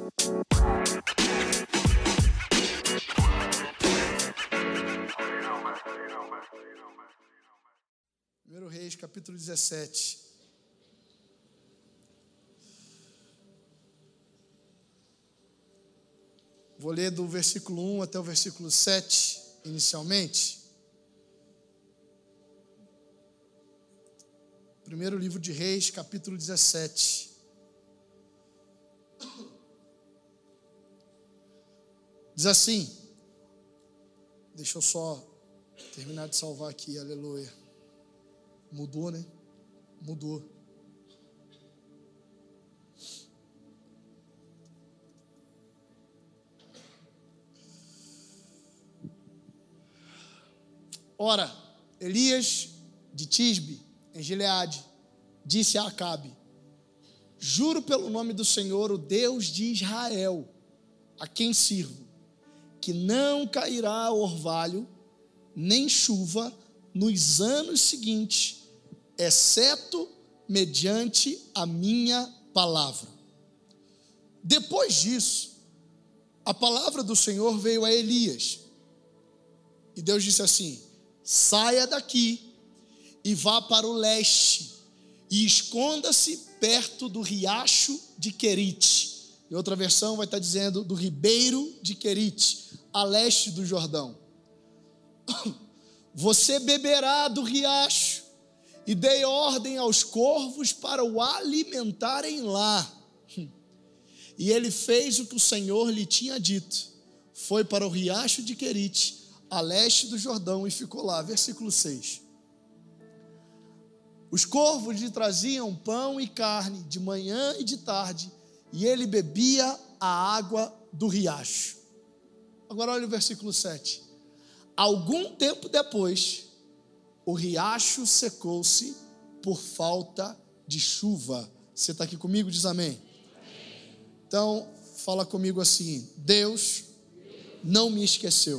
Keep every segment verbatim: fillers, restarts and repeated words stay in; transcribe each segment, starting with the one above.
Primeiro Reis, capítulo dezessete. Vou ler do versículo um até o versículo sete, inicialmente. Primeiro livro de Reis, capítulo dezessete. Diz assim, deixa eu só terminar de salvar aqui, aleluia. Mudou, né? Mudou. Ora, Elias de Tisbe, em Gileade, disse a Acabe: juro pelo nome do Senhor, o Deus de Israel, a quem sirvo, que não cairá orvalho, nem chuva, nos anos seguintes, exceto mediante a minha palavra. Depois disso, a palavra do Senhor veio a Elias, e Deus disse assim: saia daqui e vá para o leste, e esconda-se perto do riacho de Querite. Em outra versão vai estar dizendo do ribeiro de Querite, a leste do Jordão. Você beberá do riacho, e dei ordem aos corvos para o alimentarem lá. E ele fez o que o Senhor lhe tinha dito. Foi para o riacho de Querite, a leste do Jordão, e ficou lá. Versículo seis. Os corvos lhe traziam pão e carne de manhã e de tarde, e ele bebia a água do riacho. Agora olha o versículo sete. Algum tempo depois, o riacho secou-se por falta de chuva. Você está aqui comigo? Diz amém. Então, fala comigo assim: Deus não me esqueceu.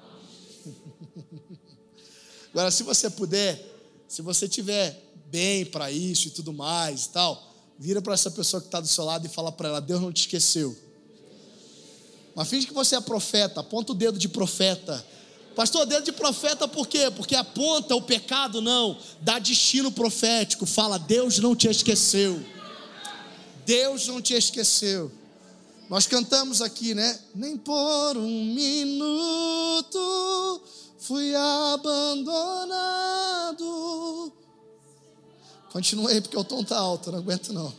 Agora, se você puder, se você tiver bem para isso e tudo mais e tal, vira para essa pessoa que está do seu lado e fala para ela: Deus não te esqueceu. Mas finge que você é profeta, aponta o dedo de profeta. Pastor, dedo de profeta por quê? Porque aponta o pecado, não, dá destino profético. Fala: Deus não te esqueceu. Deus não te esqueceu. Nós cantamos aqui, né? Nem por um minuto fui abandonado. Continua aí, porque o tom está alto, não aguento não.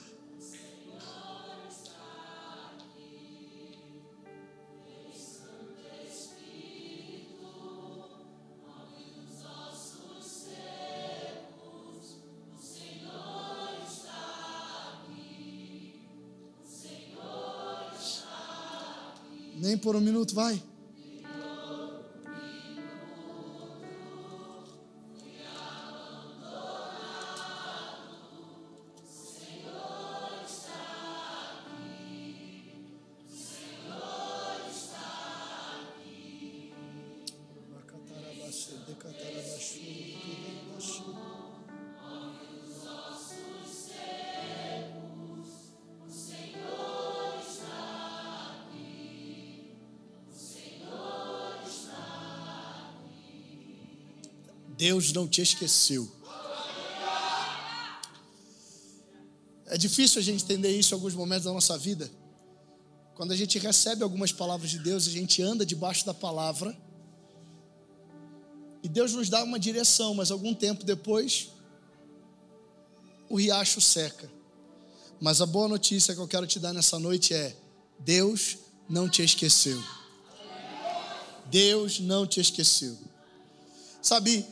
Nem por um minuto, vai. Deus não te esqueceu. É difícil a gente entender isso em alguns momentos da nossa vida. Quando a gente recebe algumas palavras de Deus, a gente anda debaixo da palavra, e Deus nos dá uma direção, mas algum tempo depois, o riacho seca. Mas a boa notícia que eu quero te dar nessa noite é: Deus não te esqueceu. Deus não te esqueceu. Sabe,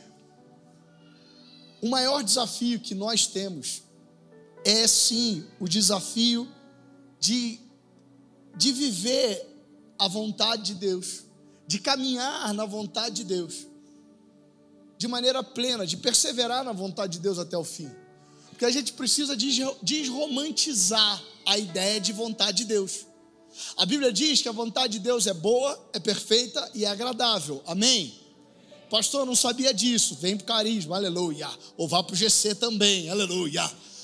o maior desafio que nós temos é sim o desafio de, de viver a vontade de Deus, de caminhar na vontade de Deus, de maneira plena, de perseverar na vontade de Deus até o fim. Porque a gente precisa desromantizar a ideia de vontade de Deus. A Bíblia diz que a vontade de Deus é boa, é perfeita e é agradável. Amém? Pastor, não sabia disso. Vem para o Carisma, aleluia. Ou vá para o G C também, aleluia.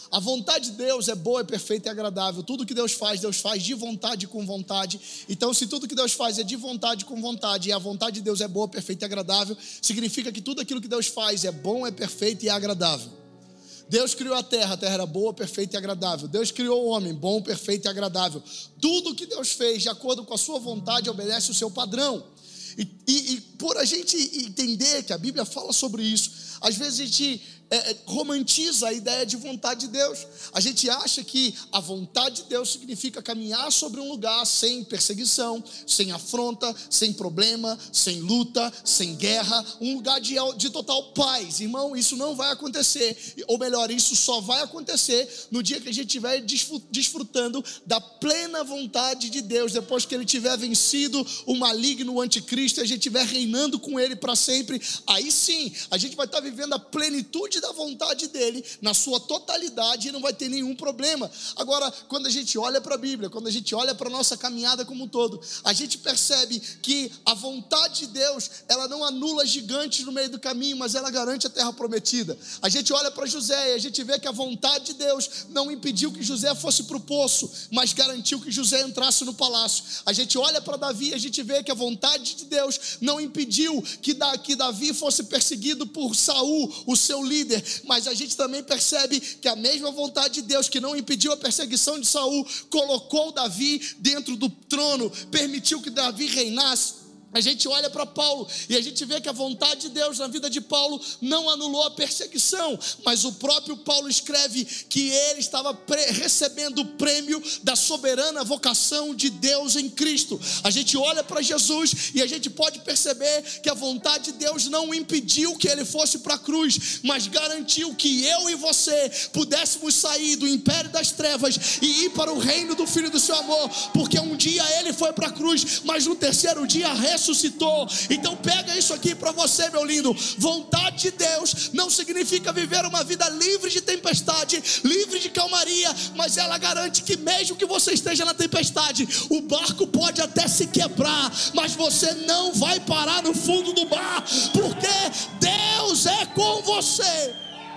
A vontade de Deus é boa, é perfeita e agradável. Tudo que Deus faz, Deus faz de vontade e com vontade. Então, se tudo que Deus faz é de vontade e com vontade, e a vontade de Deus é boa, perfeita e agradável, significa que tudo aquilo que Deus faz é bom, é perfeito e é agradável. Deus criou a terra, a terra era boa, perfeita e agradável. Deus criou o homem, bom, perfeito e agradável. Tudo que Deus fez, de acordo com a sua vontade, obedece o seu padrão. E, e, e por a gente entender que a Bíblia fala sobre isso, às vezes a gente é, romantiza a ideia de vontade de Deus. A gente acha que a vontade de Deus significa caminhar sobre um lugar sem perseguição, sem afronta, sem problema, sem luta, sem guerra, um lugar de, de total paz. Irmão, isso não vai acontecer, ou melhor, isso só vai acontecer no dia que a gente estiver desfrutando da plena vontade de Deus, depois que Ele tiver vencido o maligno, o anticristo, e a gente estiver reinando com Ele para sempre. Aí sim, a gente vai estar vivendo a plenitude da vontade dele, na sua totalidade, e não vai ter nenhum problema. Agora, quando a gente olha para a Bíblia, quando a gente olha para a nossa caminhada como um todo, a gente percebe que a vontade de Deus, ela não anula gigantes no meio do caminho, mas ela garante a terra prometida. A gente olha para José e a gente vê que a vontade de Deus não impediu que José fosse para o poço, mas garantiu que José entrasse no palácio. A gente olha para Davi e a gente vê que a vontade de Deus não impediu que Davi fosse perseguido por Saul, o seu líder, mas a gente também percebe que a mesma vontade de Deus que não impediu a perseguição de Saul, colocou Davi dentro do trono, permitiu que Davi reinasse. A gente olha para Paulo e a gente vê que a vontade de Deus na vida de Paulo não anulou a perseguição, mas o próprio Paulo escreve que ele estava recebendo o prêmio da soberana vocação de Deus em Cristo. A gente olha para Jesus e a gente pode perceber que a vontade de Deus não impediu que ele fosse para a cruz, mas garantiu que eu e você pudéssemos sair do império das trevas e ir para o reino do Filho do seu amor, porque um dia ele foi para a cruz, mas no terceiro dia ressuscitou. Então pega isso aqui para você, meu lindo. Vontade de Deus não significa viver uma vida livre de tempestade, livre de calmaria, mas ela garante que mesmo que você esteja na tempestade, o barco pode até se quebrar, mas você não vai parar no fundo do mar, porque Deus é com você.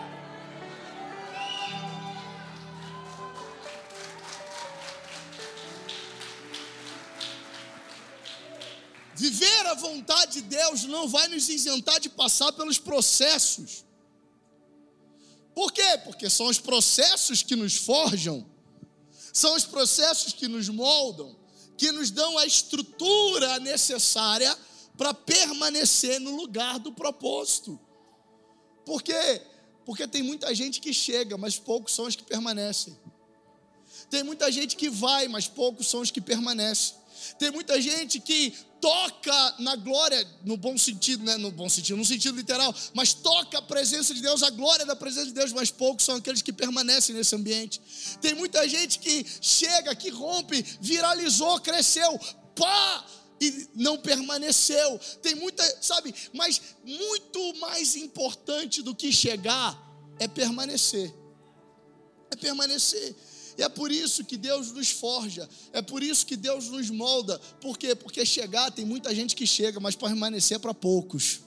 Viver a vontade de Deus não vai nos isentar de passar pelos processos. Por quê? Porque são os processos que nos forjam, são os processos que nos moldam, que nos dão a estrutura necessária para permanecer no lugar do propósito. Por quê? Porque tem muita gente que chega, mas poucos são os que permanecem. Tem muita gente que vai, mas poucos são os que permanecem. Tem muita gente que toca na glória, no bom sentido, né? No bom sentido, no sentido literal, mas toca a presença de Deus, a glória da presença de Deus, mas poucos são aqueles que permanecem nesse ambiente. Tem muita gente que chega, que rompe, viralizou, cresceu, pá, e não permaneceu. Tem muita, sabe, mas muito mais importante do que chegar é permanecer. É permanecer. E é por isso que Deus nos forja, é por isso que Deus nos molda. Por quê? Porque chegar, tem muita gente que chega, mas permanecer é para poucos.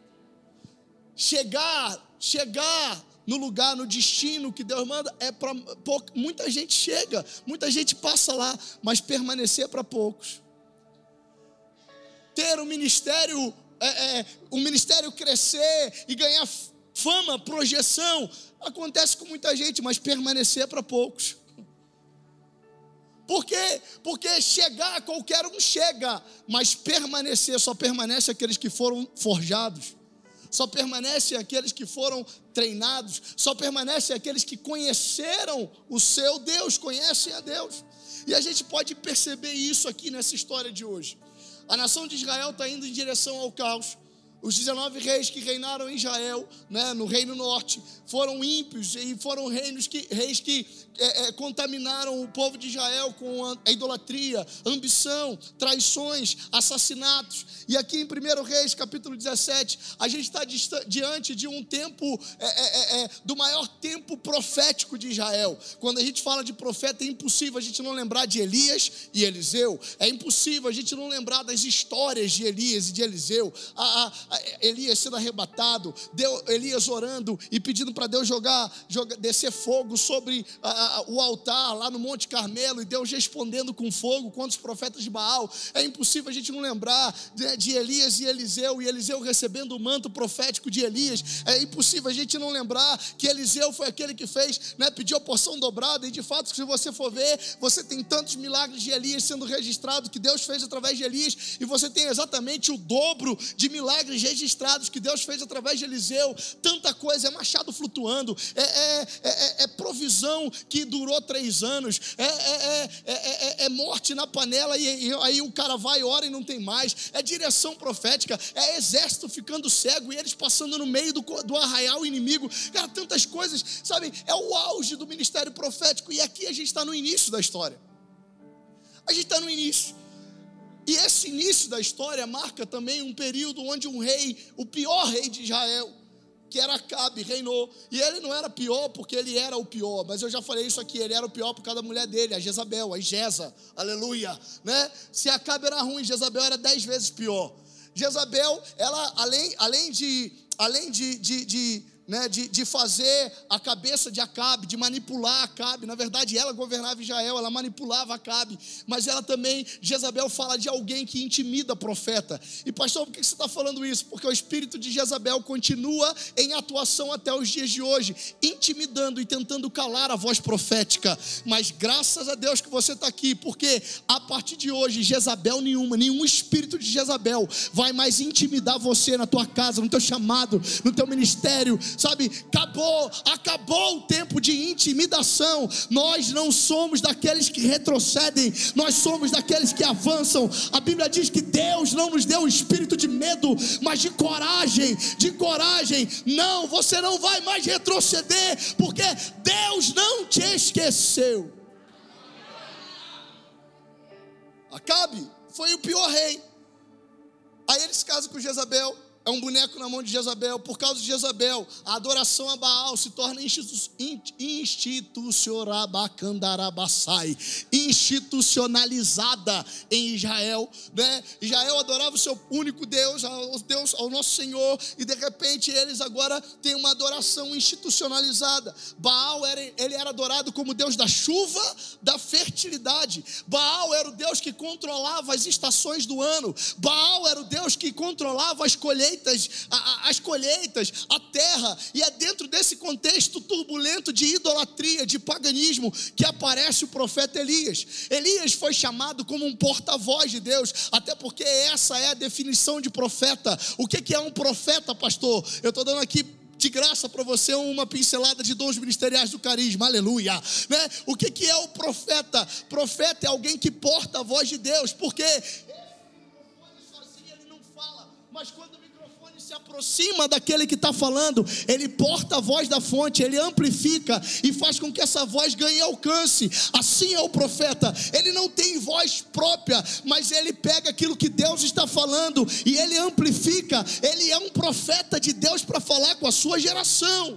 Chegar, chegar no lugar, no destino que Deus manda, é para pouco. Muita gente chega, muita gente passa lá, mas permanecer é para poucos. Ter um ministério, é, é, um ministério crescer e ganhar fama, projeção, acontece com muita gente, mas permanecer é para poucos. Por quê? Porque chegar, qualquer um chega, mas permanecer, só permanece aqueles que foram forjados, só permanece aqueles que foram treinados, só permanece aqueles que conheceram o seu Deus, conhecem a Deus. E a gente pode perceber isso aqui nessa história de hoje. A nação de Israel está indo em direção ao caos. Os dezenove reis que reinaram em Israel, né, no reino norte, foram ímpios e foram reinos que, reis que é, é, contaminaram o povo de Israel com a idolatria, ambição, traições, assassinatos. E aqui em primeiro Reis, capítulo dezessete, a gente está diante de um tempo, é, é, é, do maior tempo profético de Israel. Quando a gente fala de profeta, é impossível a gente não lembrar de Elias e Eliseu. É impossível a gente não lembrar das histórias de Elias e de Eliseu. A, a, Elias sendo arrebatado, Deus, Elias orando e pedindo para Deus jogar, jogar, descer fogo sobre a, a, o altar lá no Monte Carmelo, e Deus respondendo com fogo contra os profetas de Baal. É impossível a gente não lembrar de, de Elias e Eliseu, e Eliseu recebendo o manto profético de Elias. É impossível a gente não lembrar que Eliseu foi aquele que fez, né, pediu a porção dobrada, e de fato, se você for ver, você tem tantos milagres de Elias sendo registrados, que Deus fez através de Elias, e você tem exatamente o dobro de milagres registrados que Deus fez através de Eliseu. Tanta coisa, é machado flutuando, é, é, é, é provisão que durou três anos, é, é, é, é, é morte na panela, e, e aí o cara vai, ora e não tem mais, é direção profética, é exército ficando cego, e eles passando no meio do, do arraial inimigo. Cara, tantas coisas, sabe, é o auge do ministério profético, e aqui a gente está no início da história, a gente está no início. E esse início da história marca também um período onde um rei, o pior rei de Israel, que era Acabe, reinou. E ele não era pior porque ele era o pior, mas eu já falei isso aqui, ele era o pior por causa da mulher dele, a Jezabel, a Jeza, aleluia, né? Se Acabe era ruim, Jezabel era dez vezes pior. Jezabel, ela além, além de, além de, de, de Né, de, de fazer a cabeça de Acabe, de manipular Acabe. Na verdade ela governava Israel, ela manipulava Acabe, mas ela também, Jezabel fala de alguém que intimida profeta. E pastor, por que você está falando isso? Porque o espírito de Jezabel continua em atuação até os dias de hoje, intimidando e tentando calar a voz profética. Mas graças a Deus que você está aqui, porque a partir de hoje Jezabel nenhuma, nenhum espírito de Jezabel vai mais intimidar você na tua casa, no teu chamado, no teu ministério. Sabe, acabou, acabou o tempo de intimidação. Nós não somos daqueles que retrocedem, nós somos daqueles que avançam. A Bíblia diz que Deus não nos deu o espírito de medo, mas de coragem, de coragem. Não, você não vai mais retroceder, porque Deus não te esqueceu. Acabe foi o pior rei. Aí ele se casa com Jezabel. É um boneco na mão de Jezabel. Por causa de Jezabel, a adoração a Baal se torna institucionalizada em Israel, né? Israel adorava o seu único Deus, ao Deus, ao nosso Senhor, e de repente eles agora têm uma adoração institucionalizada. Baal era, ele era adorado como Deus da chuva, da fertilidade. Baal era o Deus que controlava as estações do ano. Baal era o Deus que controlava as colheitas, as colheitas, a terra. E é dentro desse contexto turbulento de idolatria, de paganismo, que aparece o profeta Elias. Elias foi chamado como um porta-voz de Deus, até porque essa é a definição de profeta. O que é um profeta, pastor? Eu estou dando aqui de graça para você uma pincelada de dons ministeriais do carisma, aleluia, né? O que que é o profeta? Profeta é alguém que porta a voz de Deus, porque esse microfone sozinho ele não fala, mas quando se aproxima daquele que está falando, ele porta a voz da fonte, ele amplifica e faz com que essa voz ganhe alcance. Assim é o profeta, ele não tem voz própria, mas ele pega aquilo que Deus está falando e ele amplifica. Ele é um profeta de Deus para falar com a sua geração,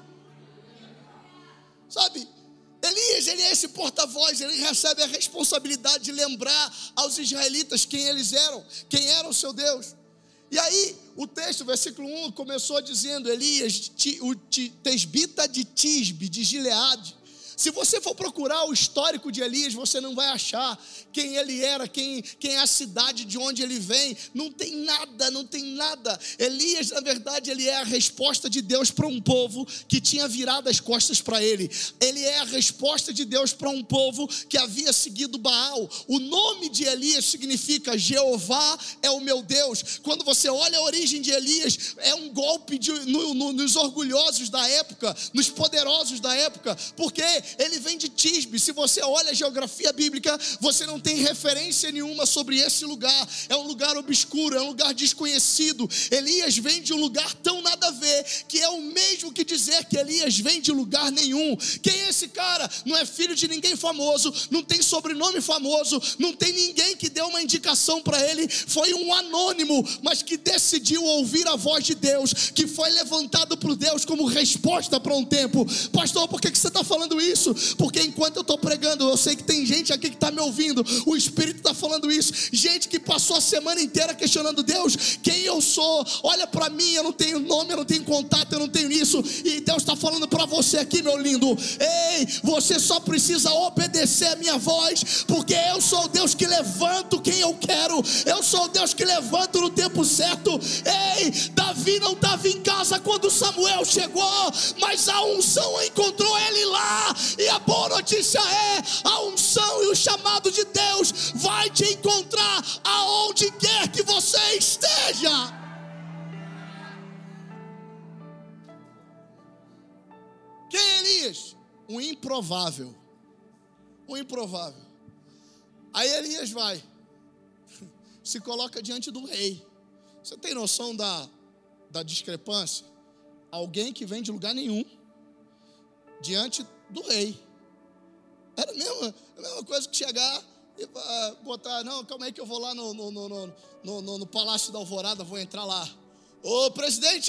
sabe? Elias, ele é esse porta-voz, ele recebe a responsabilidade de lembrar aos israelitas quem eles eram, quem era o seu Deus. E aí, o texto, versículo um, começou dizendo: Elias, o tesbita de Tisbe, de Gileade. Se você for procurar o histórico de Elias, você não vai achar quem ele era, quem, quem é a cidade de onde ele vem. Não tem nada, não tem nada. Elias, na verdade, ele é a resposta de Deus para um povo que tinha virado as costas para ele. Ele é a resposta de Deus para um povo que havia seguido Baal. O nome de Elias significa Jeová é o meu Deus. Quando você olha a origem de Elias, é um golpe de, no, no, nos orgulhosos da época, nos poderosos da época, porque ele vem de Tisbe. Se você olha a geografia bíblica, você não tem referência nenhuma sobre esse lugar. É um lugar obscuro, é um lugar desconhecido. Elias vem de um lugar tão nada a ver, que é o mesmo que dizer que Elias vem de lugar nenhum. Quem é esse cara? Não é filho de ninguém famoso, não tem sobrenome famoso, não tem ninguém que deu uma indicação para ele. Foi um anônimo, mas que decidiu ouvir a voz de Deus, que foi levantado por Deus como resposta para um tempo. Pastor, por que você está falando isso? isso, porque enquanto eu estou pregando, eu sei que tem gente aqui que está me ouvindo, o Espírito está falando isso, gente que passou a semana inteira questionando: Deus, quem eu sou? Olha para mim, eu não tenho nome, eu não tenho contato, eu não tenho isso. E Deus está falando para você aqui, meu lindo: ei, você só precisa obedecer a minha voz, porque eu sou o Deus que levanto quem eu quero, eu sou o Deus que levanto no tempo certo. Ei, Davi não estava em casa quando Samuel chegou, mas a unção encontrou ele lá. E a boa notícia é: a unção e o chamado de Deus vai te encontrar aonde quer que você esteja. Quem é Elias? Um improvável. Um improvável. Aí Elias vai, se coloca diante do rei. Você tem noção da, da discrepância? Alguém que vem de lugar nenhum, diante do rei. Era a mesma, a mesma coisa que chegar e uh, botar: não, calma aí que eu vou lá no, no, no, no, no, no Palácio da Alvorada, vou entrar lá. Ô presidente!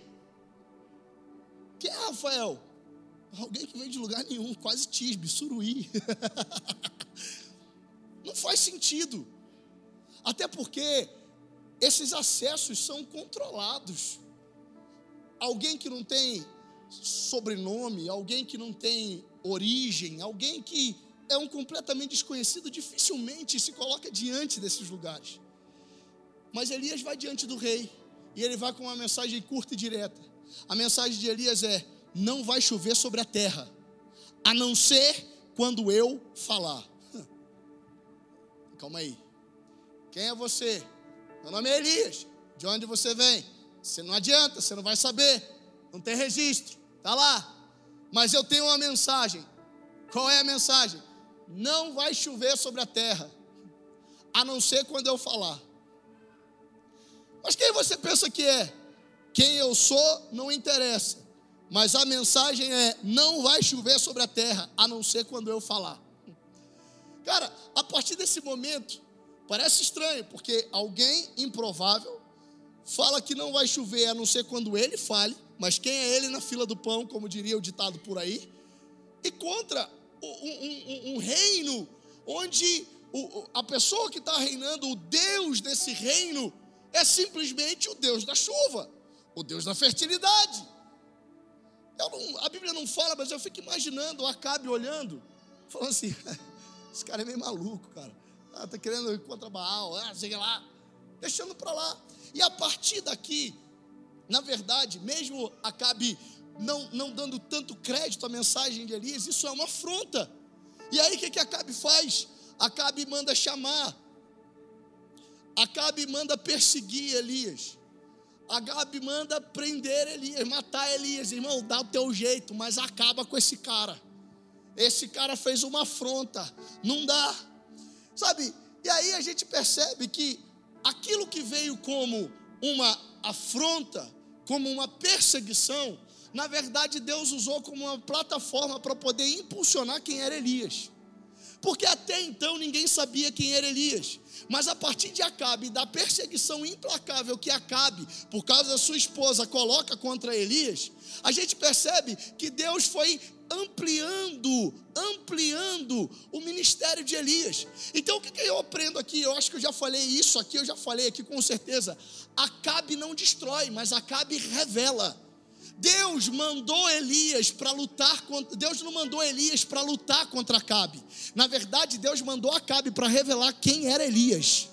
Quem é Rafael? Alguém que vem de lugar nenhum, quase Tisbe, Suruí. Não faz sentido. Até porque esses acessos são controlados. Alguém que não tem sobrenome, alguém que não tem origem, alguém que é um completamente desconhecido, dificilmente se coloca diante desses lugares. Mas Elias vai diante do rei, e ele vai com uma mensagem curta e direta. A mensagem de Elias é: não vai chover sobre a terra, a não ser quando eu falar. Calma aí. Quem é você? Meu nome é Elias. De onde você vem? Você não adianta, você não vai saber. Não tem registro. Está lá. Mas eu tenho uma mensagem. Qual é a mensagem? Não vai chover sobre a terra, a não ser quando eu falar. Mas quem você pensa que é? Quem eu sou não interessa. Mas a mensagem é: não vai chover sobre a terra, a não ser quando eu falar. Cara, a partir desse momento, parece estranho, porque alguém improvável fala que não vai chover a não ser quando ele fale, mas quem é ele na fila do pão, como diria o ditado por aí, e contra um, um, um reino onde a pessoa que está reinando, o Deus desse reino, é simplesmente o Deus da chuva, o Deus da fertilidade. Eu não, a Bíblia não fala, mas eu fico imaginando o Acabe olhando, falando assim: esse cara é meio maluco, cara. Ah, tá querendo ir contra Baal, ah, sei lá, deixando para lá. E a partir daqui, na verdade, mesmo Acabe não, não dando tanto crédito à mensagem de Elias, isso é uma afronta. E aí o que, que Acabe faz? Acabe manda chamar, Acabe manda perseguir Elias, Acabe manda prender Elias, matar Elias. Irmão, dá o teu jeito, mas acaba com esse cara. Esse cara fez uma afronta, não dá, sabe? E aí a gente percebe que aquilo que veio como uma afronta, como uma perseguição, na verdade Deus usou como uma plataforma para poder impulsionar quem era Elias. Porque até então ninguém sabia quem era Elias. Mas a partir de Acabe, da perseguição implacável que Acabe, por causa da sua esposa, coloca contra Elias, a gente percebe que Deus foi ampliando, ampliando o ministério de Elias. Então o que eu aprendo aqui? Eu acho que eu já falei isso aqui, eu já falei aqui com certeza. Acabe não destrói, mas Acabe revela. Deus mandou Elias para lutar contra, Deus não mandou Elias para lutar contra Acabe. Na verdade, Deus mandou Acabe para revelar quem era Elias.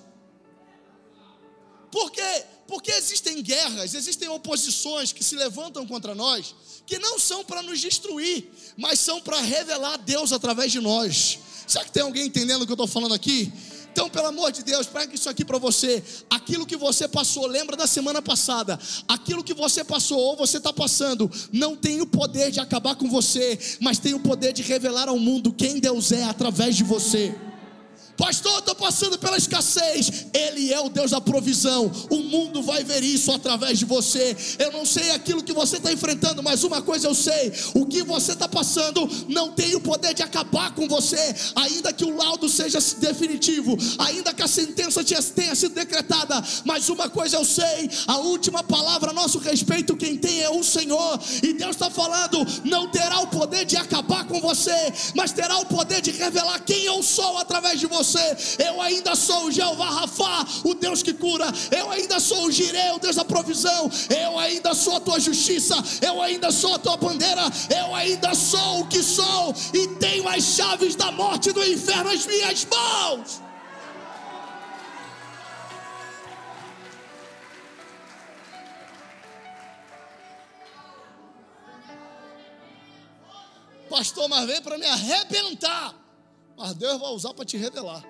Por quê? Porque existem guerras, existem oposições que se levantam contra nós, que não são para nos destruir, mas são para revelar Deus através de nós. Será que tem alguém entendendo o que eu estou falando aqui? Então, pelo amor de Deus, prega isso aqui para você. Aquilo que você passou, lembra da semana passada, aquilo que você passou ou você está passando, não tem o poder de acabar com você, mas tem o poder de revelar ao mundo quem Deus é através de você. Pastor, eu estou passando pela escassez. Ele é o Deus da provisão. O mundo vai ver isso através de você. Eu não sei aquilo que você está enfrentando, mas uma coisa eu sei: o que você está passando não tem o poder de acabar com você. Ainda que o laudo seja definitivo, ainda que a sentença tenha sido decretada, mas uma coisa eu sei: a última palavra a nosso respeito quem tem é o Senhor. E Deus está falando: não terá o poder de acabar com você, mas terá o poder de revelar quem eu sou através de você. Eu ainda sou o Jeová Rafá, o Deus que cura. Eu ainda sou o Jireh, o Deus da provisão. Eu ainda sou a tua justiça. Eu ainda sou a tua bandeira. Eu ainda sou o que sou, e tenho as chaves da morte e do inferno nas minhas mãos. Pastor, mas vem para me arrebentar. Mas Deus vai usar para te revelar.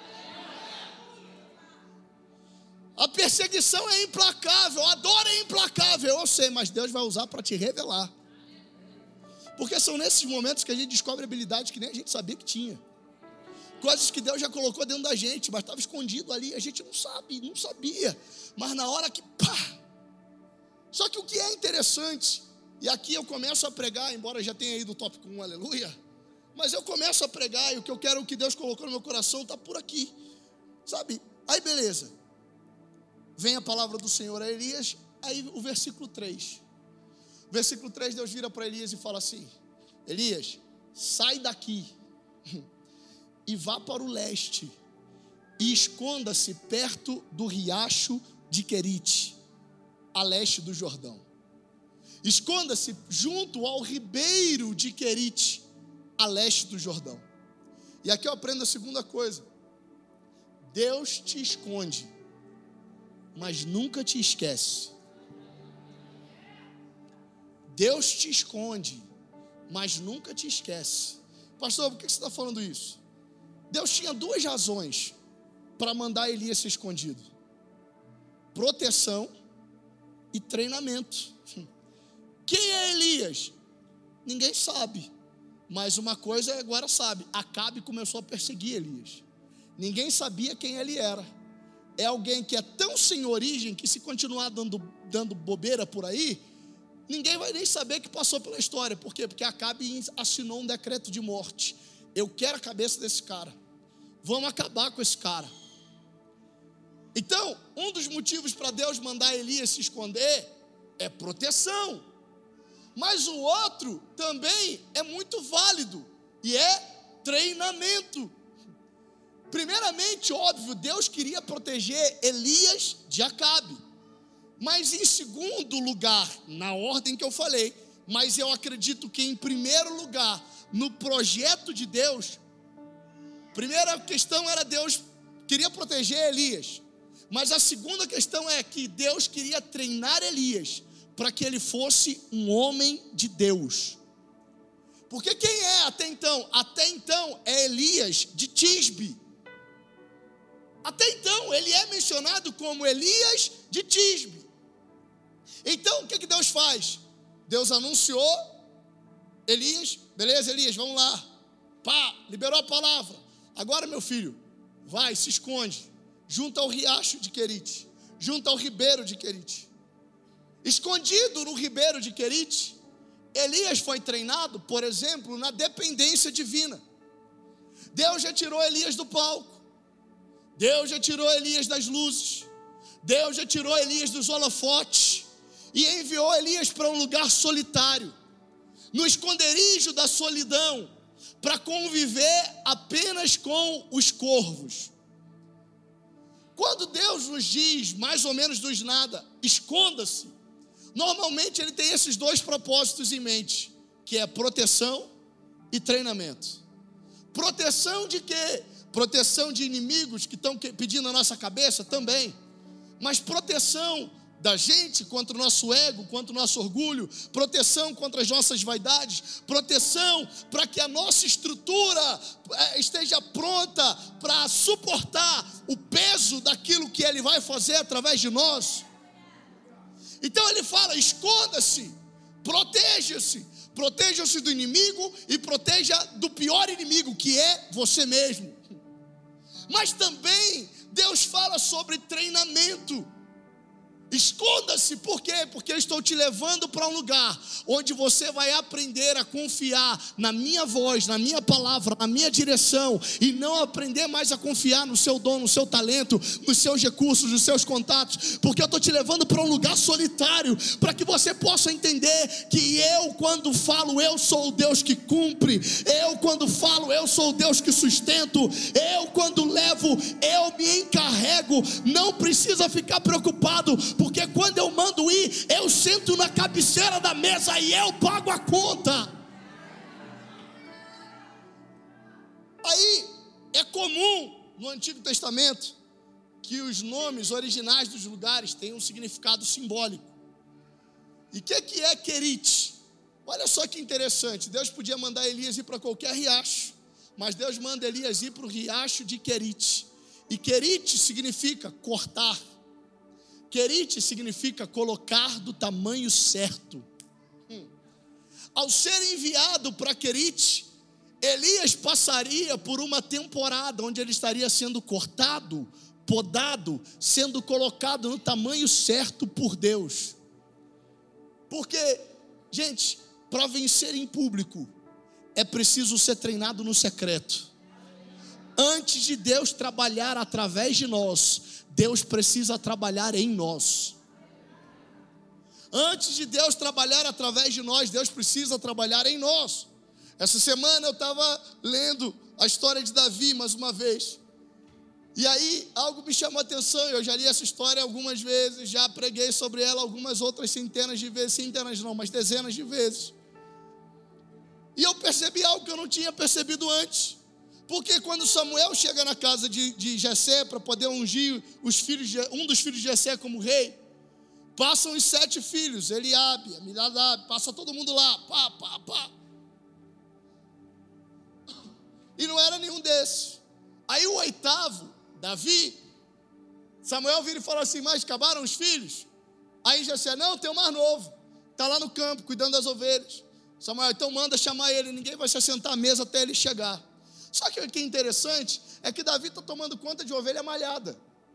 A perseguição é implacável, a dor é implacável, eu sei, mas Deus vai usar para te revelar. Porque são nesses momentos que a gente descobre habilidades que nem a gente sabia que tinha. Coisas que Deus já colocou dentro da gente, mas estava escondido ali, a gente não sabe, não sabia. Mas na hora que pá! Só que o que é interessante, e aqui eu começo a pregar, embora já tenha ido o tópico um, aleluia, mas eu começo a pregar, e o que eu quero, o que Deus colocou no meu coração está por aqui, sabe? Aí beleza, vem a palavra do Senhor a Elias. Aí o versículo três, versículo três, Deus vira para Elias e fala assim: Elias, sai daqui e vá para o leste e esconda-se perto do riacho de Querite, a leste do Jordão. Esconda-se junto ao ribeiro de Querite, a leste do Jordão. E aqui eu aprendo a segunda coisa: Deus te esconde, mas nunca te esquece. Deus te esconde, mas nunca te esquece. Pastor, por que você está falando isso? Deus tinha duas razões para mandar Elias ser escondido: proteção e treinamento. Quem é Elias? Ninguém sabe. Mas uma coisa agora sabe: Acabe começou a perseguir Elias. Ninguém sabia quem ele era. É alguém que é tão sem origem que, se continuar dando, dando bobeira por aí, ninguém vai nem saber que passou pela história. Por quê? Porque Acabe assinou um decreto de morte. Eu quero a cabeça desse cara. Vamos acabar com esse cara. Então, um dos motivos para Deus mandar Elias se esconder é proteção. Mas o outro também é muito válido, e é treinamento. Primeiramente, óbvio, Deus queria proteger Elias de Acabe. Mas em segundo lugar, na ordem que eu falei, mas eu acredito que em primeiro lugar, no projeto de Deus, primeira questão era Deus queria proteger Elias. Mas a segunda questão é que Deus queria treinar Elias para que ele fosse um homem de Deus. Porque quem é até então? Até então é Elias de Tisbe. Até então ele é mencionado como Elias de Tisbe. Então o que que Deus faz? Deus anunciou: Elias, beleza Elias, vamos lá. Pá, liberou a palavra. Agora, meu filho, vai, se esconde junto ao riacho de Querite, junto ao ribeiro de Querite. Escondido no ribeiro de Querite, Elias foi treinado, por exemplo, na dependência divina. Deus já tirou Elias do palco. Deus já tirou Elias das luzes. Deus já tirou Elias dos holofotes e enviou Elias para um lugar solitário, no esconderijo da solidão, para conviver apenas com os corvos. Quando Deus nos diz, mais ou menos dos nada, esconda-se, normalmente ele tem esses dois propósitos em mente, que é proteção e treinamento. Proteção de quê? Proteção de inimigos que estão pedindo a nossa cabeça também, mas proteção da gente contra o nosso ego, contra o nosso orgulho, proteção contra as nossas vaidades, proteção para que a nossa estrutura esteja pronta para suportar o peso daquilo que Ele vai fazer através de nós. Então ele fala: esconda-se, proteja-se, proteja-se do inimigo e proteja do pior inimigo, que é você mesmo. Mas também Deus fala sobre treinamento. Esconda-se, por quê? Porque eu estou te levando para um lugar onde você vai aprender a confiar na minha voz, na minha palavra, na minha direção, e não aprender mais a confiar no seu dom, no seu talento, nos seus recursos, nos seus contatos, porque eu estou te levando para um lugar solitário, para que você possa entender que eu, quando falo, eu sou o Deus que cumpre, eu, quando falo, eu sou o Deus que sustento, eu, quando levo, eu me encarrego. Não precisa ficar preocupado, porque quando eu mando ir, eu sento na cabeceira da mesa e eu pago a conta. Aí é comum no Antigo Testamento que os nomes originais dos lugares tenham um significado simbólico. E o que, que é Querite? Olha só que interessante. Deus podia mandar Elias ir para qualquer riacho, mas Deus manda Elias ir para o riacho de Querite. E Querite significa cortar. Querite significa colocar do tamanho certo. Hum. Ao ser enviado para Querite, Elias passaria por uma temporada onde ele estaria sendo cortado, podado, sendo colocado no tamanho certo por Deus. Porque, gente, para vencer em público, é preciso ser treinado no secreto. Antes de Deus trabalhar através de nós, Deus precisa trabalhar em nós. Antes de Deus trabalhar através de nós, Deus precisa trabalhar em nós. Essa semana eu estava lendo a história de Davi mais uma vez. E aí algo me chamou a atenção. Eu já li essa história algumas vezes, já preguei sobre ela algumas outras centenas de vezes, centenas não, mas dezenas de vezes. E eu percebi algo que eu não tinha percebido antes. Porque quando Samuel chega na casa de, de Jessé para poder ungir os filhos de, um dos filhos de Jessé como rei, passam os sete filhos, Eliabe, Aminadab, passa todo mundo lá, pá, pá, pá. E não era nenhum desses. Aí o oitavo, Davi, Samuel vira e fala assim: mas acabaram os filhos? Aí Jessé: não, tem um mais novo, está lá no campo cuidando das ovelhas. Samuel: então manda chamar ele, ninguém vai se assentar à mesa até ele chegar. Só que o que é interessante é que Davi está tomando conta de ovelha malhada.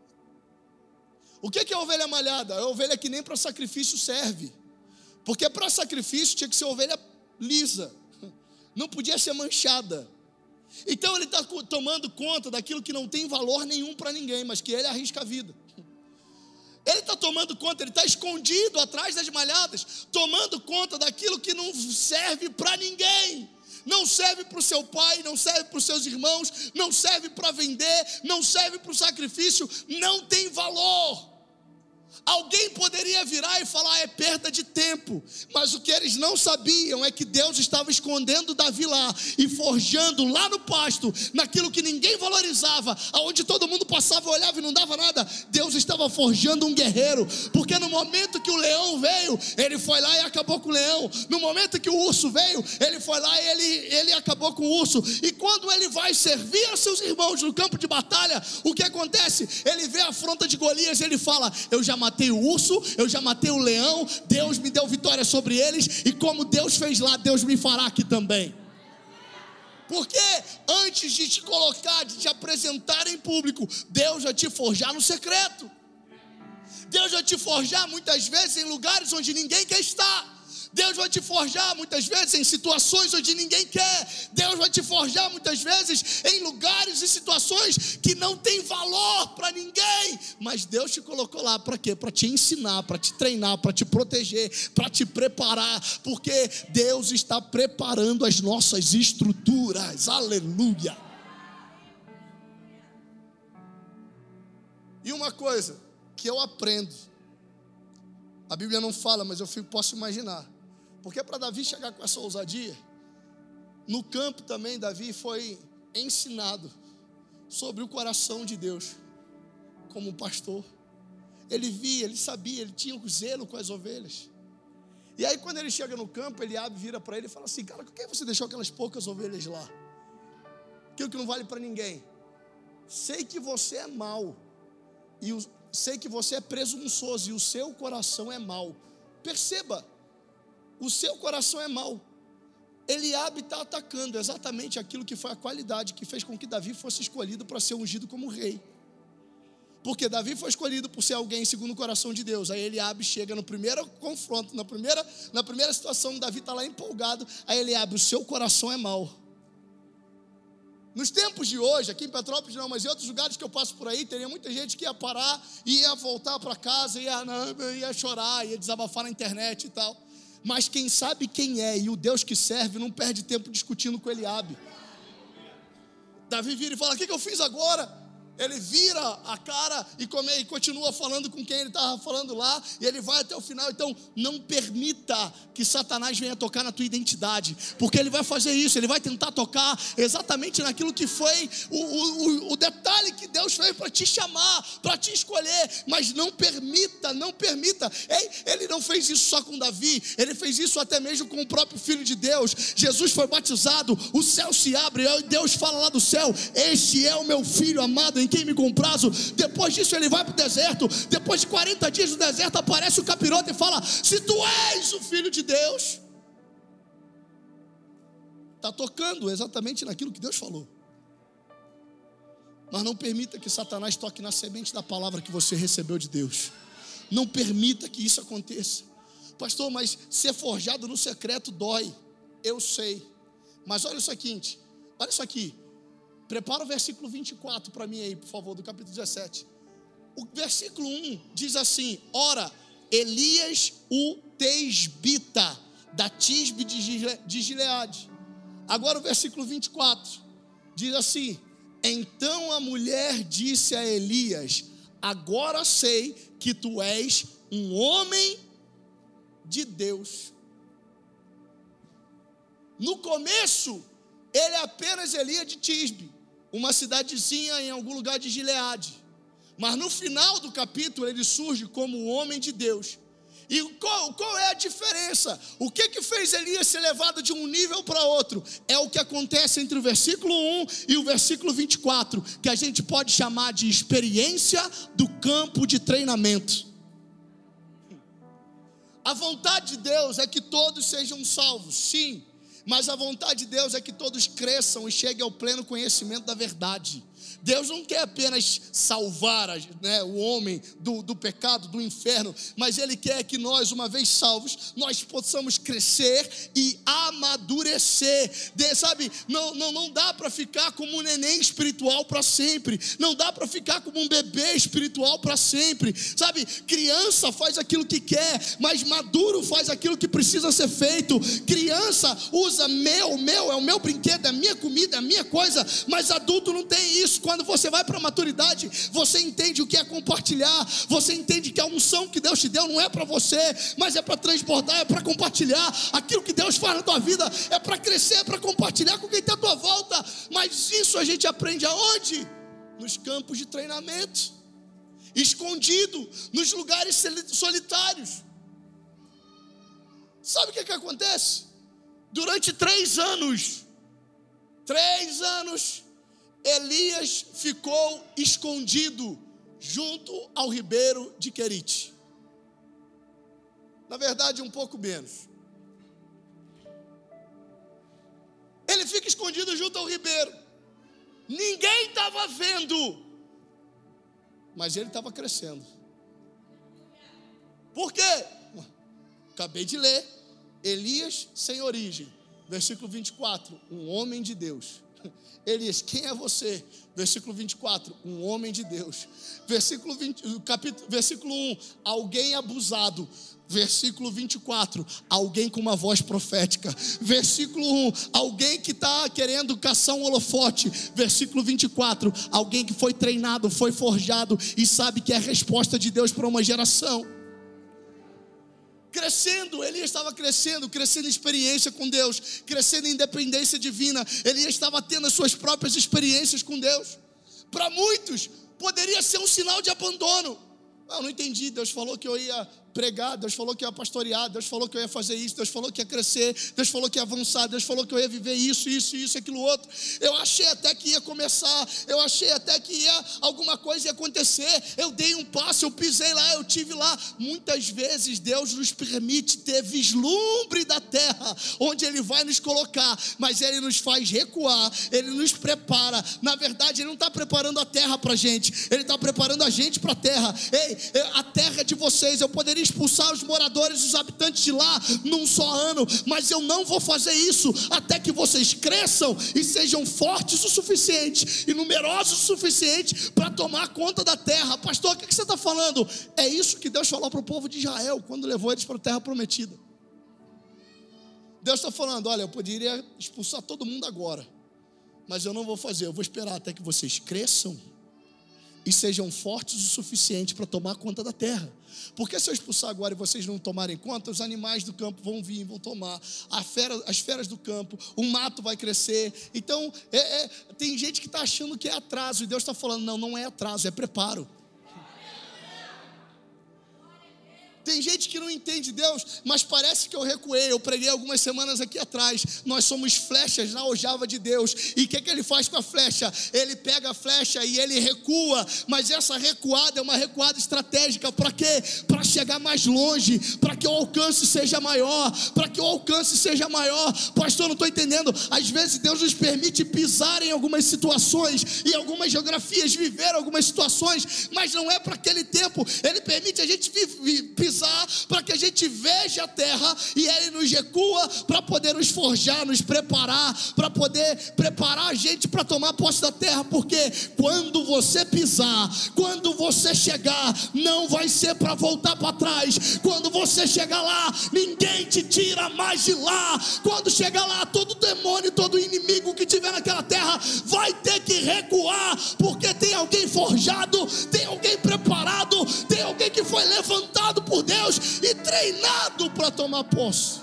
O que é ovelha malhada? É ovelha que nem para sacrifício serve. Porque para sacrifício tinha que ser ovelha lisa, não podia ser manchada. Então ele está tomando conta daquilo que não tem valor nenhum para ninguém, mas que ele arrisca a vida. Ele está tomando conta, ele está escondido atrás das malhadas, tomando conta daquilo que não serve para ninguém. Não serve para o seu pai, não serve para os seus irmãos, não serve para vender, não serve para o sacrifício, não tem valor. Alguém poderia virar e falar: é perda de tempo. Mas o que eles não sabiam é que Deus estava escondendo Davi lá e forjando lá no pasto, naquilo que ninguém valorizava, aonde todo mundo passava, olhava e não dava nada. Deus estava forjando um guerreiro, porque no momento que o leão veio, ele foi lá e acabou com o leão. No momento que o urso veio, ele foi lá e ele, ele acabou com o urso. E quando ele vai servir a seus irmãos no campo de batalha, o que acontece? Ele vê a afronta de Golias e ele fala: eu já matei o urso, eu já matei o leão, Deus me deu vitória sobre eles, e como Deus fez lá, Deus me fará aqui também. Porque antes de te colocar, de te apresentar em público, Deus vai te forjar no secreto. Deus vai te forjar muitas vezes em lugares onde ninguém quer estar. Deus vai te forjar muitas vezes em situações onde ninguém quer. Deus vai te forjar muitas vezes em lugares e situações que não tem valor para ninguém. Mas Deus te colocou lá para quê? Para te ensinar, para te treinar, para te proteger, para te preparar. Porque Deus está preparando as nossas estruturas. Aleluia. E uma coisa que eu aprendo, a Bíblia não fala, mas eu fico, posso imaginar. Porque para Davi chegar com essa ousadia, no campo também Davi foi ensinado sobre o coração de Deus, como pastor. Ele via, ele sabia, ele tinha o zelo com as ovelhas. E aí quando ele chega no campo, Eliabe vira para ele e fala assim: cara, por que você deixou aquelas poucas ovelhas lá? Aquilo que não vale para ninguém. Sei que você é mau, e o, sei que você é presunçoso, e o seu coração é mau. Perceba, o seu coração é mau. Eliabe está atacando exatamente aquilo que foi a qualidade que fez com que Davi fosse escolhido para ser ungido como rei. Porque Davi foi escolhido por ser alguém segundo o coração de Deus. Aí Eliabe chega no primeiro confronto, na primeira, na primeira situação, Davi está lá empolgado. Aí Eliabe, o seu coração é mau. Nos tempos de hoje, aqui em Petrópolis não, mas em outros lugares que eu passo por aí, teria muita gente que ia parar, ia voltar para casa, ia, ia chorar, ia desabafar na internet e tal. Mas quem sabe quem é e o Deus que serve não perde tempo discutindo com Eliabe. Davi vira e fala, o que, que eu fiz agora? Ele vira a cara e, come, e continua falando com quem ele estava falando lá, e ele vai até o final. Então não permita que Satanás venha tocar na tua identidade, porque ele vai fazer isso, ele vai tentar tocar exatamente naquilo que foi o, o, o detalhe que Deus fez para te chamar, para te escolher. Mas não permita, não permita. Ele não fez isso só com Davi, ele fez isso até mesmo com o próprio Filho de Deus. Jesus foi batizado, o céu se abre, e Deus fala lá do céu, este é o meu filho amado, em quem me comprazo. Depois disso ele vai para o deserto. Depois de quarenta dias no deserto, aparece o capiroto e fala, se tu és o Filho de Deus. Está tocando exatamente naquilo que Deus falou. Mas não permita que Satanás toque na semente da palavra que você recebeu de Deus. Não permita que isso aconteça. Pastor, mas ser forjado no secreto dói. Eu sei. Mas olha o seguinte, olha isso aqui. Prepara o versículo vinte e quatro para mim aí, por favor, do capítulo dezessete. O versículo um diz assim, ora, Elias o Tisbita, da Tisbe de Gileade. Agora o versículo vinte e quatro diz assim, então a mulher disse a Elias, agora sei que tu és um homem de Deus. No começo, ele é apenas Elias de Tisbe, uma cidadezinha em algum lugar de Gileade. Mas no final do capítulo ele surge como um homem de Deus. E qual, qual é a diferença? O que que fez Elias ser levado de um nível para outro? É o que acontece entre o versículo um e o versículo vinte e quatro, que a gente pode chamar de experiência do campo de treinamento. A vontade de Deus é que todos sejam salvos, sim. Mas a vontade de Deus é que todos cresçam e cheguem ao pleno conhecimento da verdade. Deus não quer apenas salvar, né, o homem do, do pecado, do inferno, mas Ele quer que nós, uma vez salvos, nós possamos crescer e amadurecer. De, sabe, não, não, não dá para ficar como um neném espiritual para sempre, não dá para ficar como um bebê espiritual para sempre, sabe, criança faz aquilo que quer, mas maduro faz aquilo que precisa ser feito. Criança usa meu, meu, é o meu brinquedo, é a minha comida, é a minha coisa, mas adulto não tem isso. Quando você vai para a maturidade, você entende o que é compartilhar, você entende que a unção que Deus te deu não é para você, mas é para transbordar, é para compartilhar. Aquilo que Deus faz na tua vida é para crescer, é para compartilhar com quem está à tua volta. Mas isso a gente aprende aonde? Nos campos de treinamento, escondido, nos lugares solitários. Sabe o que, que acontece? Durante três anos, três anos, Elias ficou escondido junto ao ribeiro de Querite. Na verdade, um pouco menos. Ele fica escondido junto ao ribeiro. Ninguém estava vendo, mas ele estava crescendo. Por quê? Acabei de ler. Elias sem origem. Versículo vinte e quatro. Um homem de Deus. Elias, quem é você? Versículo vinte e quatro, um homem de Deus. Versículo, vinte, capítulo, versículo um, alguém abusado. Versículo vinte e quatro, alguém com uma voz profética. Versículo um, alguém que está querendo caçar um holofote. Versículo vinte e quatro, alguém que foi treinado, foi forjado e sabe que é a resposta de Deus para uma geração. Crescendo, Elias estava crescendo, crescendo em experiência com Deus, crescendo em independência divina. Elias estava tendo as suas próprias experiências com Deus. Para muitos, poderia ser um sinal de abandono. Eu não entendi, Deus falou que eu ia pregar, Deus falou que eu ia pastorear, Deus falou que eu ia fazer isso, Deus falou que ia crescer, Deus falou que ia avançar, Deus falou que eu ia viver isso, isso, isso, aquilo outro. Eu achei até que ia começar, eu achei até que ia, alguma coisa ia acontecer. Eu dei um passo, eu pisei lá, eu tive lá. Muitas vezes Deus nos permite ter vislumbre da terra onde Ele vai nos colocar, mas Ele nos faz recuar, Ele nos prepara. Na verdade, Ele não está preparando a terra para a gente, Ele está preparando a gente para a terra. Ei, a terra é de vocês. Eu poderia expulsar os moradores, os habitantes de lá num só ano, mas eu não vou fazer isso até que vocês cresçam e sejam fortes o suficiente e numerosos o suficiente para tomar conta da terra. Pastor, o que você está falando? É isso que Deus falou para o povo de Israel quando levou eles para a terra prometida. Deus está falando: olha, eu poderia expulsar todo mundo agora, mas eu não vou fazer, eu vou esperar até que vocês cresçam e sejam fortes o suficiente para tomar conta da terra. Porque se eu expulsar agora e vocês não tomarem conta, os animais do campo vão vir, vão tomar, a fera, as feras do campo, o mato vai crescer. Então, é, é, tem gente que está achando que é atraso, e Deus está falando: não, não é atraso, é preparo. Tem gente que não entende Deus, mas parece que eu recuei. Eu preguei algumas semanas aqui atrás. Nós somos flechas na aljava de Deus. E o que, que Ele faz com a flecha? Ele pega a flecha e Ele recua. Mas essa recuada é uma recuada estratégica. Para quê? Para chegar mais longe, para que o alcance seja maior, para que o alcance seja maior. Pastor, não estou entendendo. Às vezes Deus nos permite pisar em algumas situações, em algumas geografias, viver algumas situações, mas não é para aquele tempo. Ele permite a gente pisar para que a gente veja a terra, e Ele nos recua para poder nos forjar, nos preparar, para poder preparar a gente para tomar posse da terra. Porque quando você pisar, quando você chegar, não vai ser para voltar para trás. Quando você chegar lá, ninguém te tira mais de lá. Quando chegar lá, todo demônio, todo inimigo que tiver naquela terra vai ter que recuar, porque tem alguém forjado, tem alguém preparado, tem alguém que foi levantado por Deus e treinado para tomar posse.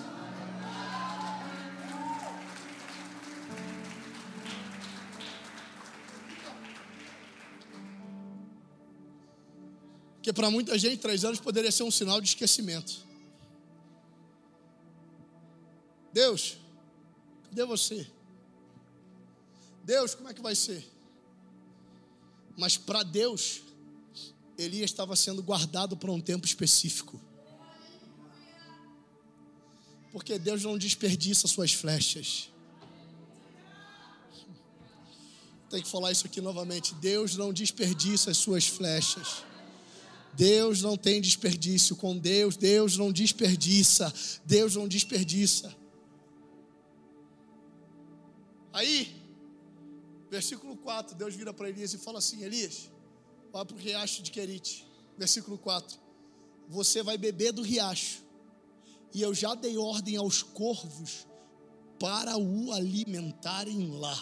Porque para muita gente, três anos poderia ser um sinal de esquecimento. Deus, cadê você? Deus, como é que vai ser? Mas para Deus, Elias estava sendo guardado para um tempo específico. Porque Deus não desperdiça suas flechas. Tem que falar isso aqui novamente. Deus não desperdiça as suas flechas. Deus não tem desperdício com Deus. Deus não desperdiça. Deus não desperdiça. Aí, versículo quatro, Deus vira para Elias e fala assim: Elias, vai para o riacho de Querite. Versículo quatro: você vai beber do riacho, e eu já dei ordem aos corvos para o alimentarem lá.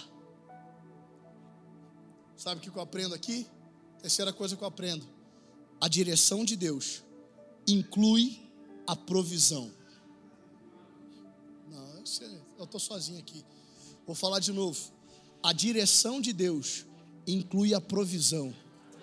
Sabe o que eu aprendo aqui? Terceira coisa que eu aprendo: a direção de Deus inclui a provisão. Não, eu sei, eu estou sozinho aqui. Vou falar de novo. A direção de Deus inclui a provisão.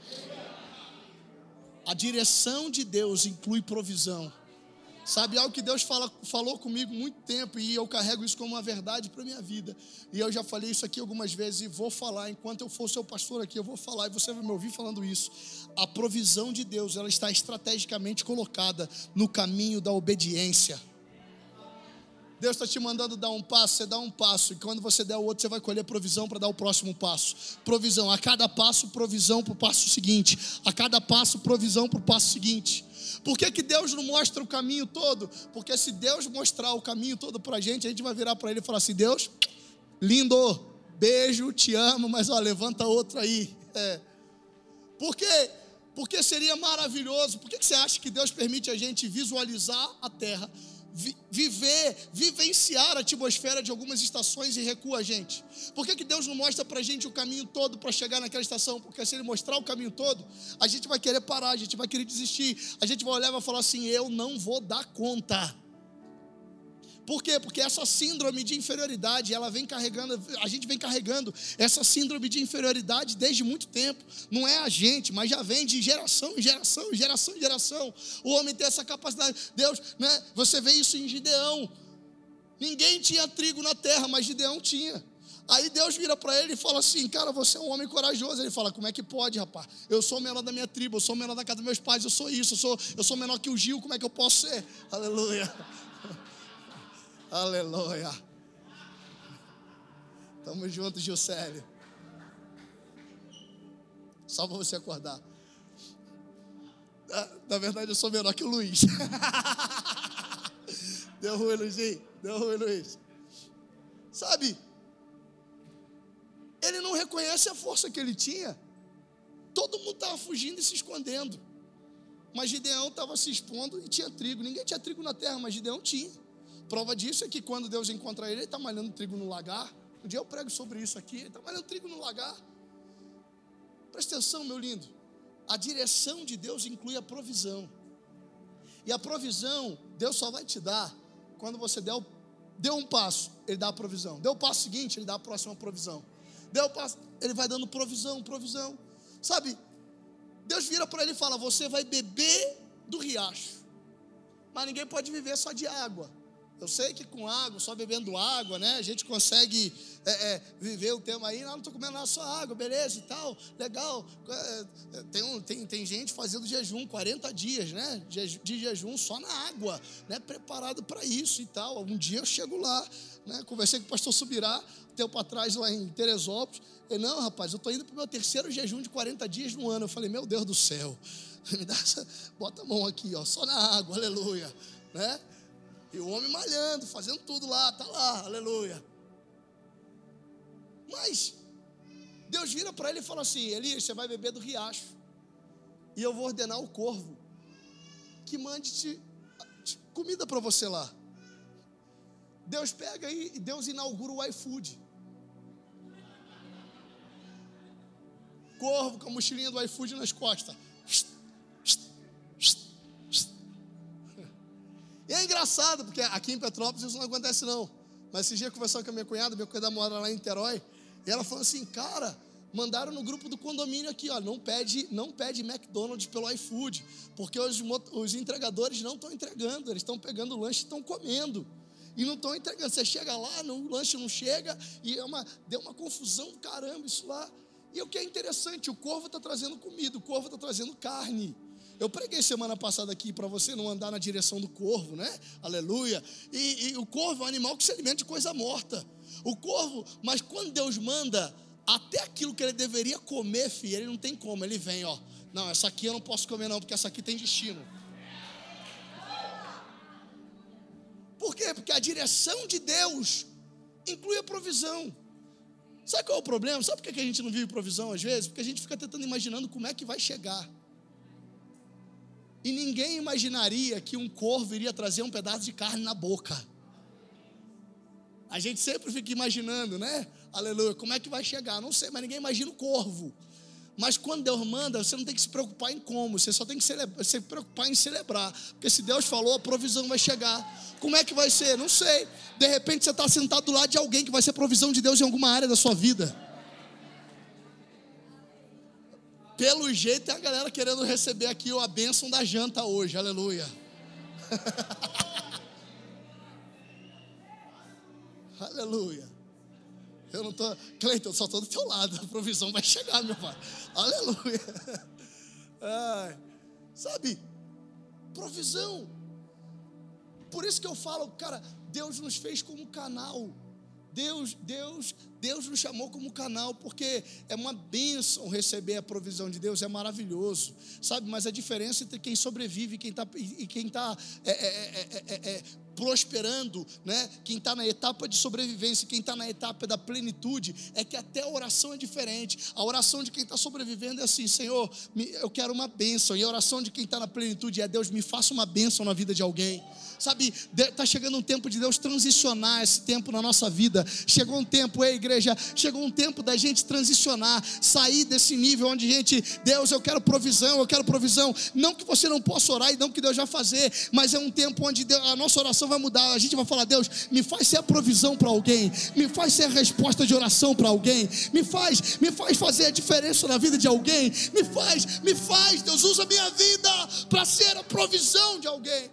A direção de Deus inclui provisão. Sabe, algo que Deus fala, falou comigo há muito tempo, e eu carrego isso como uma verdade para a minha vida. E eu já falei isso aqui algumas vezes, e vou falar, enquanto eu for seu pastor aqui, eu vou falar, e você vai me ouvir falando isso. A provisão de Deus, ela está estrategicamente colocada no caminho da obediência. Deus está te mandando dar um passo, você dá um passo, e quando você der o outro, você vai colher provisão para dar o próximo passo. Provisão, a cada passo, provisão para o passo seguinte. A cada passo, provisão para o passo seguinte. Por que que Deus não mostra o caminho todo? Porque se Deus mostrar o caminho todo para a gente, a gente vai virar para Ele e falar assim: Deus, lindo, beijo, te amo, mas ó, levanta outro aí. É. Por quê? Porque seria maravilhoso. Por que que você acha que Deus permite a gente visualizar a terra, viver, vivenciar a atmosfera de algumas estações e recua a gente? Por que que Deus não mostra pra gente o caminho todo para chegar naquela estação? Porque se Ele mostrar o caminho todo, a gente vai querer parar, a gente vai querer desistir, a gente vai olhar e vai falar assim: eu não vou dar conta. Por quê? Porque essa síndrome de inferioridade, ela vem carregando, a gente vem carregando essa síndrome de inferioridade desde muito tempo. Não é a gente, mas já vem de geração em geração, geração em geração. O homem tem essa capacidade. Deus, né? Você vê isso em Gideão. Ninguém tinha trigo na terra, mas Gideão tinha. Aí Deus vira para ele e fala assim: cara, você é um homem corajoso. Ele fala: como é que pode, rapaz? Eu sou o menor da minha tribo, eu sou o menor da casa dos meus pais, eu sou isso, eu sou, eu sou menor que o Gil, como é que eu posso ser? Aleluia. Aleluia. Tamo junto, Gilcélio. Só para você acordar. Na, na verdade, eu sou menor que o Luiz. Deu ruim, Luizinho. Deu ruim, Luiz. Sabe? Ele não reconhece a força que ele tinha. Todo mundo estava fugindo e se escondendo. Mas Gideão estava se expondo e tinha trigo. Ninguém tinha trigo na terra, mas Gideão tinha. Prova disso é que quando Deus encontra ele, ele está malhando trigo no lagar. Um dia eu prego sobre isso aqui. Ele está malhando trigo no lagar. Presta atenção, meu lindo. A direção de Deus inclui a provisão. E a provisão, Deus só vai te dar quando você der, o, deu um passo, Ele dá a provisão. Deu o passo seguinte, Ele dá a próxima provisão. Deu o passo, Ele vai dando provisão, provisão. Sabe, Deus vira para ele e fala: você vai beber do riacho. Mas ninguém pode viver só de água. Eu sei que com água, só bebendo água, né, a gente consegue é, é, viver o tema aí. Não, não estou comendo nada, só água, beleza e tal, legal. É, tem, um, tem, tem gente fazendo jejum, quarenta dias, né, de, de jejum só na água, né, preparado para isso e tal. Um dia eu chego lá, né, conversei com o pastor Subirá, tempo atrás lá em Teresópolis. Ele: não, rapaz, eu estou indo para o meu terceiro jejum de quarenta dias no ano. Eu falei: meu Deus do céu, me dá essa, bota a mão aqui, ó, só na água, aleluia, né? E o homem malhando, fazendo tudo lá, tá lá, aleluia. Mas Deus vira para ele e fala assim: Elias, você vai beber do riacho, e eu vou ordenar o corvo que mande te, te, comida para você lá. Deus pega aí e Deus inaugura o iFood. Corvo com a mochilinha do iFood nas costas. E é engraçado, porque aqui em Petrópolis isso não acontece não. Mas esse dia conversando com a minha cunhada, minha cunhada mora lá em Niterói, e ela falou assim: cara, mandaram no grupo do condomínio aqui, ó, não pede, não pede McDonald's pelo iFood, porque os, os entregadores não estão entregando, eles estão pegando o lanche e estão comendo. E não estão entregando. Você chega lá, não, o lanche não chega, e é uma, deu uma confusão do caramba isso lá. E o que é interessante, o corvo está trazendo comida, o corvo está trazendo carne. Eu preguei semana passada aqui para você não andar na direção do corvo, né? Aleluia. E, e o corvo é um animal que se alimenta de coisa morta. O corvo, mas quando Deus manda, até aquilo que ele deveria comer, filho, ele não tem como, ele vem, ó. Não, essa aqui eu não posso comer não, porque essa aqui tem destino. Por quê? Porque a direção de Deus inclui a provisão. Sabe qual é o problema? Sabe por que a gente não vive provisão às vezes? Porque a gente fica tentando imaginando como é que vai chegar. E ninguém imaginaria que um corvo iria trazer um pedaço de carne na boca. A gente sempre fica imaginando, né? Aleluia, como é que vai chegar? Não sei, mas ninguém imagina o corvo. Mas quando Deus manda, você não tem que se preocupar em como, você só tem que celebrar, se preocupar em celebrar. Porque se Deus falou, a provisão vai chegar. Como é que vai ser? Não sei. De repente você está sentado do lado de alguém que vai ser provisão de Deus em alguma área da sua vida. Pelo jeito tem a galera querendo receber aqui a bênção da janta hoje, aleluia. Aleluia. Eu não estou, Cleiton, eu só estou do teu lado, a provisão vai chegar, meu pai. Aleluia. Ai, sabe, provisão. Por isso que eu falo, cara, Deus nos fez como canal. Deus, Deus, Deus nos chamou como canal, porque é uma bênção receber a provisão de Deus, é maravilhoso, sabe? Mas a diferença entre quem sobrevive e quem está e quem está é, é, é, é, é, prosperando, né? Quem está na etapa de sobrevivência, quem está na etapa da plenitude, é que até a oração é diferente. A oração de quem está sobrevivendo é assim: Senhor, eu quero uma bênção. E a oração de quem está na plenitude é: Deus, me faça uma bênção na vida de alguém. Sabe, está chegando um tempo de Deus transicionar esse tempo na nossa vida. Chegou um tempo, ei, igreja, igreja, chegou um tempo da gente transicionar, sair desse nível onde a gente, Deus, eu quero provisão, eu quero provisão. Não que você não possa orar e não que Deus vai fazer, mas é um tempo onde Deus, a nossa oração vai mudar. A gente vai falar: Deus, me faz ser a provisão para alguém, me faz ser a resposta de oração para alguém, me faz, me faz fazer a diferença na vida de alguém, me faz, me faz, Deus, usa a minha vida para ser a provisão de alguém.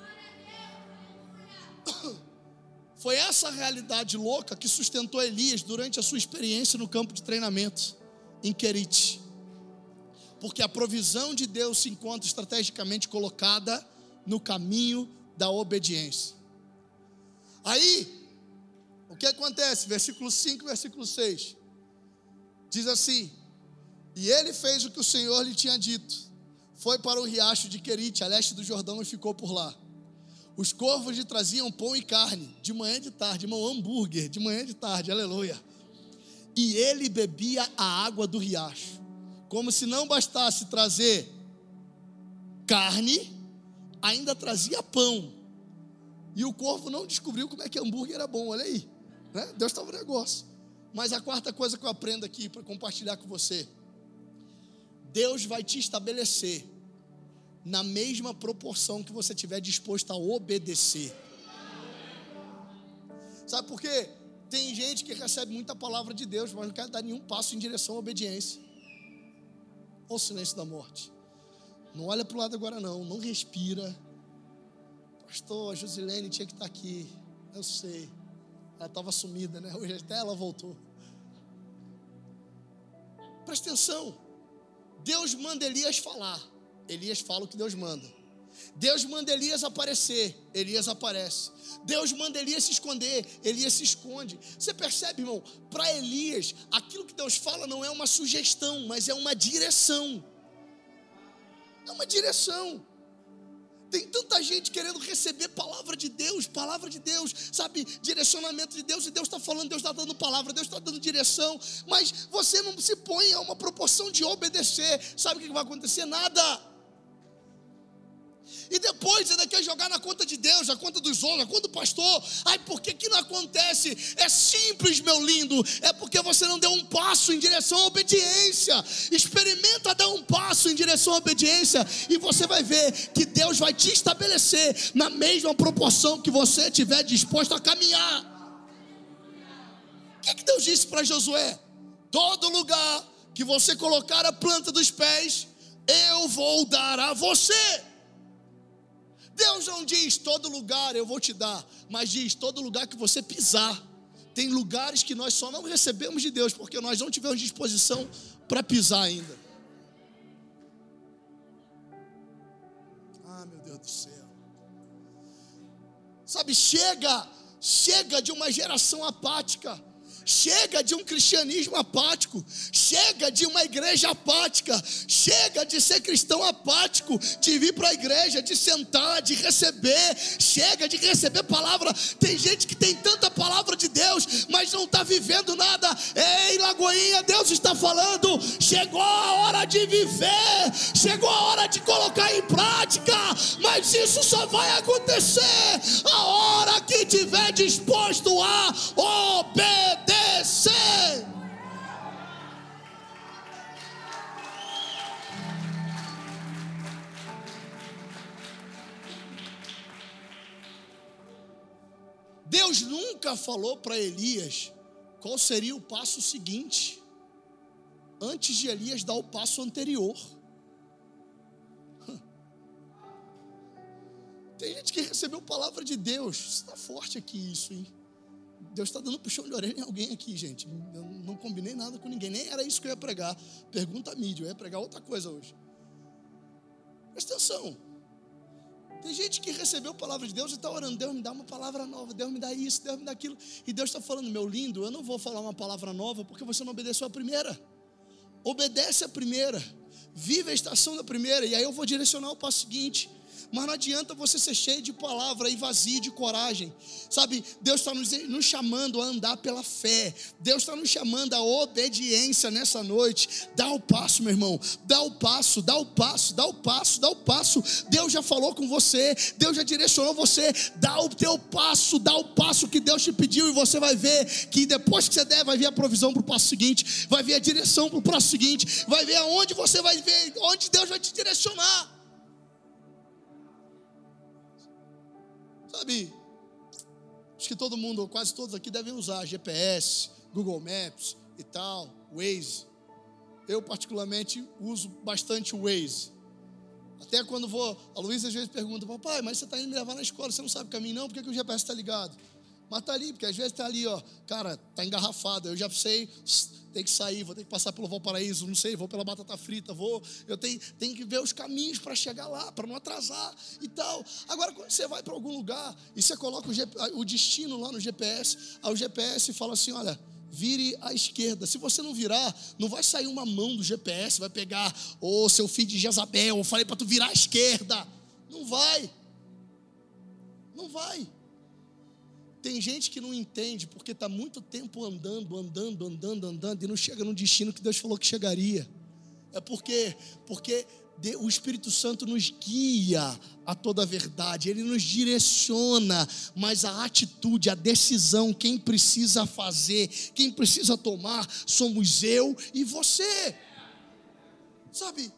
Foi essa realidade louca que sustentou Elias durante a sua experiência no campo de treinamento em Querite, porque a provisão de Deus se encontra estrategicamente colocada no caminho da obediência. Aí, o que acontece? Versículo cinco, versículo seis, diz assim: e ele fez o que o Senhor lhe tinha dito, foi para o riacho de Querite, a leste do Jordão, e ficou por lá. Os corvos lhe traziam pão e carne, de manhã e de tarde, irmão, hambúrguer, de manhã e de tarde, aleluia. E ele bebia a água do riacho. Como se não bastasse trazer carne, ainda trazia pão. E o corvo não descobriu como é que hambúrguer era bom, olha aí, né? Deus estava no negócio. Mas a quarta coisa que eu aprendo aqui para compartilhar com você: Deus vai te estabelecer na mesma proporção que você estiver disposto a obedecer. Sabe por quê? Tem gente que recebe muita palavra de Deus, mas não quer dar nenhum passo em direção à obediência. Olha o silêncio da morte. Não olha para o lado agora não, não respira. Pastor, a Josilene tinha que estar aqui, eu sei. Ela estava sumida, né? Hoje até ela voltou. Presta atenção. Deus manda Elias falar, Elias fala o que Deus manda. Deus manda Elias aparecer, Elias aparece. Deus manda Elias se esconder, Elias se esconde. Você percebe, irmão? Para Elias, aquilo que Deus fala não é uma sugestão, mas é uma direção. É uma direção. Tem tanta gente querendo receber palavra de Deus, palavra de Deus, sabe, direcionamento de Deus, e Deus está falando, Deus está dando palavra, Deus está dando direção, mas você não se põe a uma proporção de obedecer. Sabe o que vai acontecer? Nada. E depois ainda quer jogar na conta de Deus, na conta dos homens, na conta do pastor. Ai, por que que não acontece? É simples, meu lindo. É porque você não deu um passo em direção à obediência. Experimenta dar um passo em direção à obediência, e você vai ver que Deus vai te estabelecer na mesma proporção que você estiver disposto a caminhar. O que que Deus disse para Josué? Todo lugar que você colocar a planta dos pés, eu vou dar a você. Deus não diz todo lugar eu vou te dar, mas diz todo lugar que você pisar. Tem lugares que nós só não recebemos de Deus porque nós não tivemos disposição para pisar ainda. Ah, meu Deus do céu. Sabe, chega, chega de uma geração apática. Chega de um cristianismo apático, chega de uma igreja apática, chega de ser cristão apático, de vir para a igreja, de sentar, de receber, chega de receber palavra. Tem gente que tem tanta palavra de Deus, mas não está vivendo nada. Ei, Lagoinha, Deus está falando, chegou a hora de viver, chegou a hora de colocar em prática, mas isso só vai acontecer a hora que estiver disposto a obedecer. Deus nunca falou para Elias qual seria o passo seguinte, antes de Elias dar o passo anterior. Tem gente que recebeu palavra de Deus. Está forte aqui isso, hein? Deus está dando puxão de orelha em alguém aqui, gente. Eu não combinei nada com ninguém, nem era isso que eu ia pregar. Pergunta a mídia, eu ia pregar outra coisa hoje. Presta atenção. Tem gente que recebeu a palavra de Deus e está orando: Deus me dá uma palavra nova, Deus me dá isso, Deus me dá aquilo. E Deus está falando: meu lindo, eu não vou falar uma palavra nova porque você não obedeceu a primeira. Obedece a primeira, vive a estação da primeira, e aí eu vou direcionar o passo seguinte. Mas não adianta você ser cheio de palavra e vazio de coragem. Sabe, Deus está nos, nos chamando a andar pela fé. Deus está nos chamando a obediência nessa noite. Dá o passo, meu irmão. Dá o passo, dá o passo, dá o passo, dá o passo. Deus já falou com você. Deus já direcionou você. Dá o teu passo, dá o passo que Deus te pediu. E você vai ver que depois que você der, vai vir a provisão para o passo seguinte. Vai vir a direção para o passo seguinte. Vai ver aonde você vai ver, onde Deus vai te direcionar. Sabe, acho que todo mundo, ou quase todos aqui devem usar G P S, Google Maps e tal, Waze. Eu particularmente uso bastante o Waze. Até quando vou, a Luísa às vezes pergunta: papai, mas você está indo me levar na escola, você não sabe o caminho não? Por que, que o G P S está ligado? Mas está ali, porque às vezes está ali, ó, cara, está engarrafado, eu já sei, tem que sair, vou ter que passar pelo Valparaíso, não sei, vou pela batata frita, vou, eu tenho, tenho que ver os caminhos para chegar lá, para não atrasar e tal. Agora, quando você vai para algum lugar e você coloca o, G, o destino lá no G P S, aí o G P S fala assim: olha, vire à esquerda. Se você não virar, não vai sair uma mão do G P S, vai pegar, ô, oh, seu filho de Jezabel, eu falei para tu virar à esquerda. Não vai. Não vai. Tem gente que não entende porque está muito tempo andando, andando, andando, andando e não chega no destino que Deus falou que chegaria. É porque, porque o Espírito Santo nos guia a toda a verdade, Ele nos direciona, mas a atitude, a decisão, quem precisa fazer, quem precisa tomar, somos eu e você. Sabe?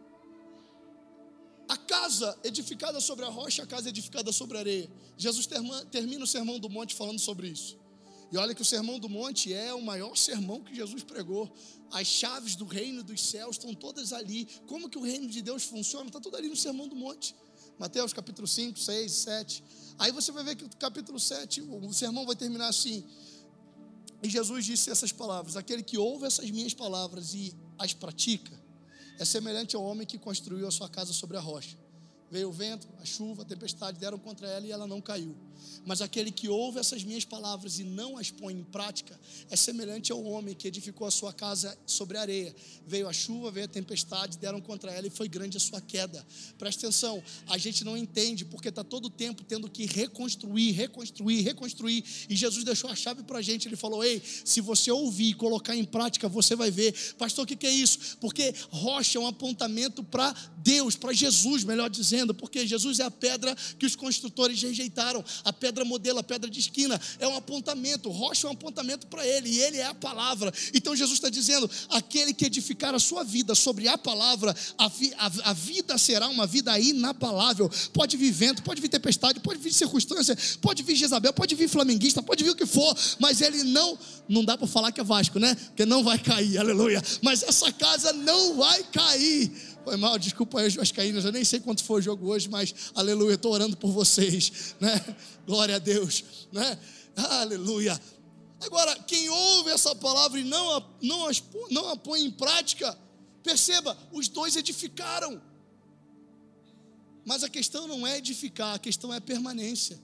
A casa edificada sobre a rocha, a casa edificada sobre a areia. Jesus termina o Sermão do Monte falando sobre isso. E olha que o Sermão do Monte é o maior sermão que Jesus pregou. As chaves do reino dos céus estão todas ali. Como que o reino de Deus funciona? Está tudo ali no Sermão do Monte. Mateus capítulo cinco, seis, sete. Aí você vai ver que o capítulo sete, o sermão vai terminar assim. E Jesus disse essas palavras: aquele que ouve essas minhas palavras e as pratica, é semelhante ao homem que construiu a sua casa sobre a rocha. Veio o vento, a chuva, a tempestade deram contra ela e ela não caiu. Mas aquele que ouve essas minhas palavras e não as põe em prática é semelhante ao homem que edificou a sua casa sobre a areia. Veio a chuva, veio a tempestade, deram contra ela e foi grande a sua queda. Presta atenção, a gente não entende porque está todo o tempo tendo que reconstruir, reconstruir, reconstruir. E Jesus deixou a chave para a gente. Ele falou: ei, se você ouvir e colocar em prática, você vai ver. Pastor, o que, que é isso? Porque rocha é um apontamento para Deus, para Jesus, melhor dizendo, porque Jesus é a pedra que os construtores rejeitaram. A pedra modelo, a pedra de esquina, é um apontamento. Rocha é um apontamento para Ele, e Ele é a palavra. Então Jesus está dizendo: aquele que edificar a sua vida sobre a palavra, a, vi, a, a vida será uma vida inabalável. Pode vir vento, pode vir tempestade, pode vir circunstância, pode vir Jezabel, pode vir flamenguista, pode vir o que for, mas ele não, não dá para falar que é Vasco, né? Porque não vai cair, aleluia. Mas essa casa não vai cair. Foi mal, desculpa aí os vascaínos, eu nem sei quanto foi o jogo hoje, mas aleluia, estou orando por vocês, né? Glória a Deus, né? Aleluia. Agora, quem ouve essa palavra e não a, não, as, não a põe em prática, perceba, os dois edificaram. Mas a questão não é edificar, a questão é permanência.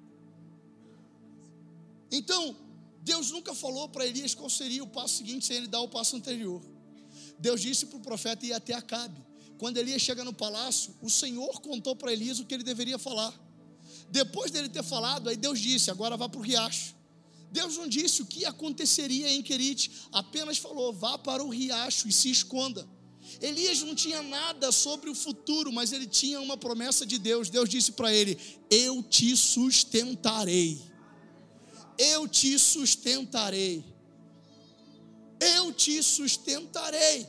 Então, Deus nunca falou para Elias qual seria o passo seguinte sem ele dar o passo anterior. Deus disse para o profeta ir até Acabe. Quando Elias chega no palácio, o Senhor contou para Elias o que ele deveria falar. Depois dele ter falado, aí Deus disse: agora vá para o riacho. Deus não disse o que aconteceria em Querite, apenas falou: vá para o riacho e se esconda. Elias não tinha nada sobre o futuro, mas ele tinha uma promessa de Deus. Deus disse para ele: eu te sustentarei. Eu te sustentarei. Eu te sustentarei.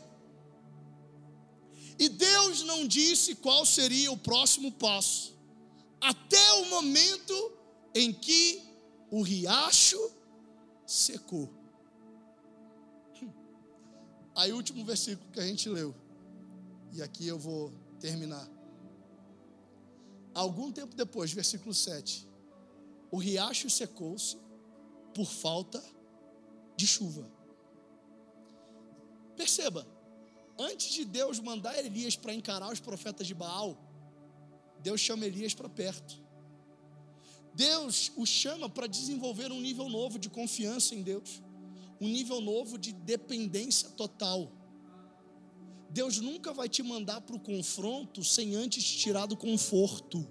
E Deus não disse qual seria o próximo passo, até o momento em que o riacho secou. Aí o último versículo que a gente leu, e aqui eu vou terminar. Algum tempo depois, versículo sete, o riacho secou-se por falta de chuva. Perceba, antes de Deus mandar Elias para encarar os profetas de Baal, Deus chama Elias para perto. Deus o chama para desenvolver um nível novo de confiança em Deus, um nível novo de dependência total. Deus nunca vai te mandar para o confronto sem antes te tirar do conforto.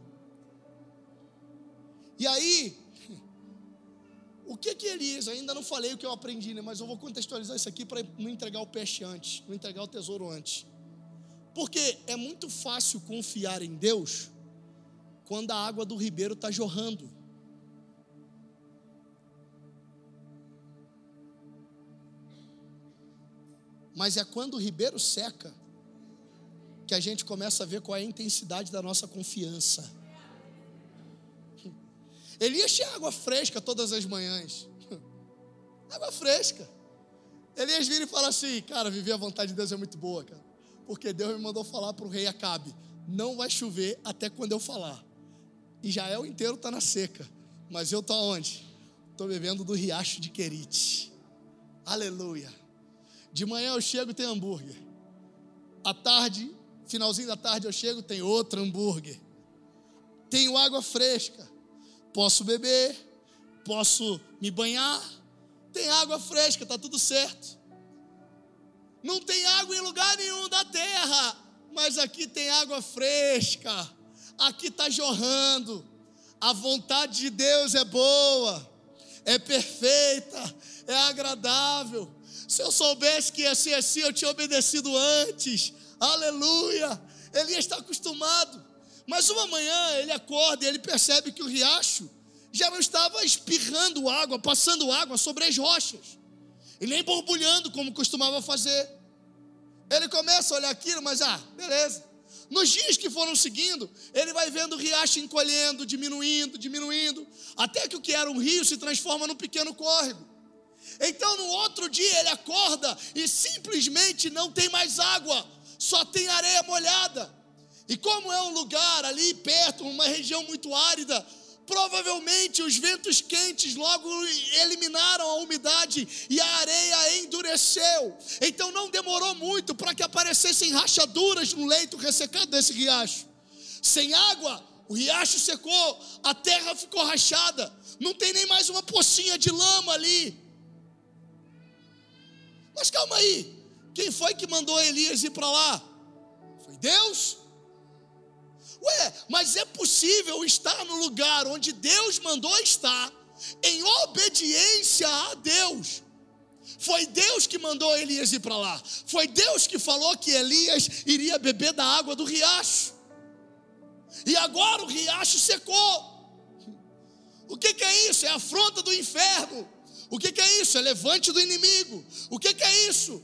E aí, o que que Elias, ainda não falei o que eu aprendi, né? Mas eu vou contextualizar isso aqui para não entregar o peixe antes, não entregar o tesouro antes. Porque é muito fácil confiar em Deus quando a água do ribeiro está jorrando. Mas é quando o ribeiro seca que a gente começa a ver qual é a intensidade da nossa confiança. Elias tinha água fresca todas as manhãs. Água fresca. Elias vira e fala assim: cara, viver a vontade de Deus é muito boa, cara. Porque Deus me mandou falar para o rei Acabe: não vai chover até quando eu falar. Israel inteiro está na seca, mas eu estou aonde? Estou bebendo do riacho de Querite. Aleluia. De manhã eu chego, tem hambúrguer. À tarde, finalzinho da tarde eu chego, tem outro hambúrguer. Tenho água fresca. Posso beber, posso me banhar. Tem água fresca, está tudo certo. Não tem água em lugar nenhum da terra, mas aqui tem água fresca. Aqui está jorrando. A vontade de Deus é boa, é perfeita, é agradável. Se eu soubesse que ia ser assim, eu tinha obedecido antes. Aleluia. Elias está acostumado. Mas uma manhã ele acorda e ele percebe que o riacho já não estava espirrando água, passando água sobre as rochas, e nem borbulhando como costumava fazer. Ele começa a olhar aquilo, mas ah, beleza. Nos dias que foram seguindo, ele vai vendo o riacho encolhendo, diminuindo, diminuindo, até que o que era um rio se transforma num pequeno córrego. Então no outro dia ele acorda e simplesmente não tem mais água, só tem areia molhada. E como é um lugar ali perto, uma região muito árida, provavelmente os ventos quentes logo eliminaram a umidade e a areia endureceu. Então não demorou muito para que aparecessem rachaduras no leito ressecado desse riacho. Sem água, o riacho secou, a terra ficou rachada, não tem nem mais uma pocinha de lama ali. Mas calma aí, quem foi que mandou Elias ir para lá? Foi Deus? Ué, mas é possível estar no lugar onde Deus mandou estar, em obediência a Deus. Foi Deus que mandou Elias ir para lá. Foi Deus que falou que Elias iria beber da água do riacho. E agora o riacho secou. O que que é isso? É a afronta do inferno. O que que é isso? É levante do inimigo. O que que é isso?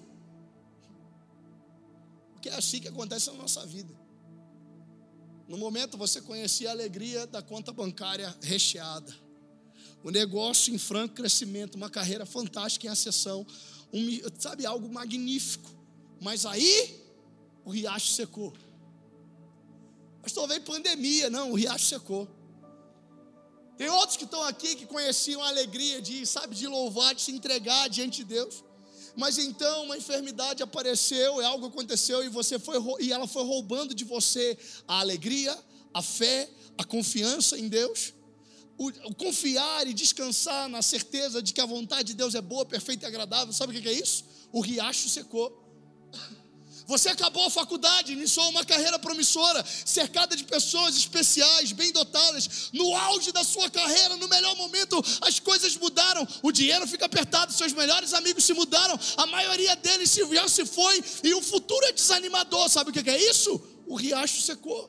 Porque é assim que acontece na nossa vida. No momento você conhecia a alegria da conta bancária recheada, o negócio em franco crescimento, uma carreira fantástica em ascensão, um, sabe, algo magnífico. Mas aí o riacho secou. Pastor, veio pandemia. Não, o riacho secou. Tem outros que estão aqui que conheciam a alegria de, sabe, de louvar, de se entregar diante de Deus. Mas então uma enfermidade apareceu, algo aconteceu e você foi e ela foi roubando de você a alegria, a fé, a confiança em Deus. O, o confiar e descansar na certeza de que a vontade de Deus é boa, perfeita e agradável. Sabe o que é isso? O riacho secou. Você acabou a faculdade, iniciou uma carreira promissora, cercada de pessoas especiais, bem dotadas. No auge da sua carreira, no melhor momento, as coisas mudaram. O dinheiro fica apertado, seus melhores amigos se mudaram, a maioria deles já se foi e o futuro é desanimador. Sabe o que é isso? O riacho secou.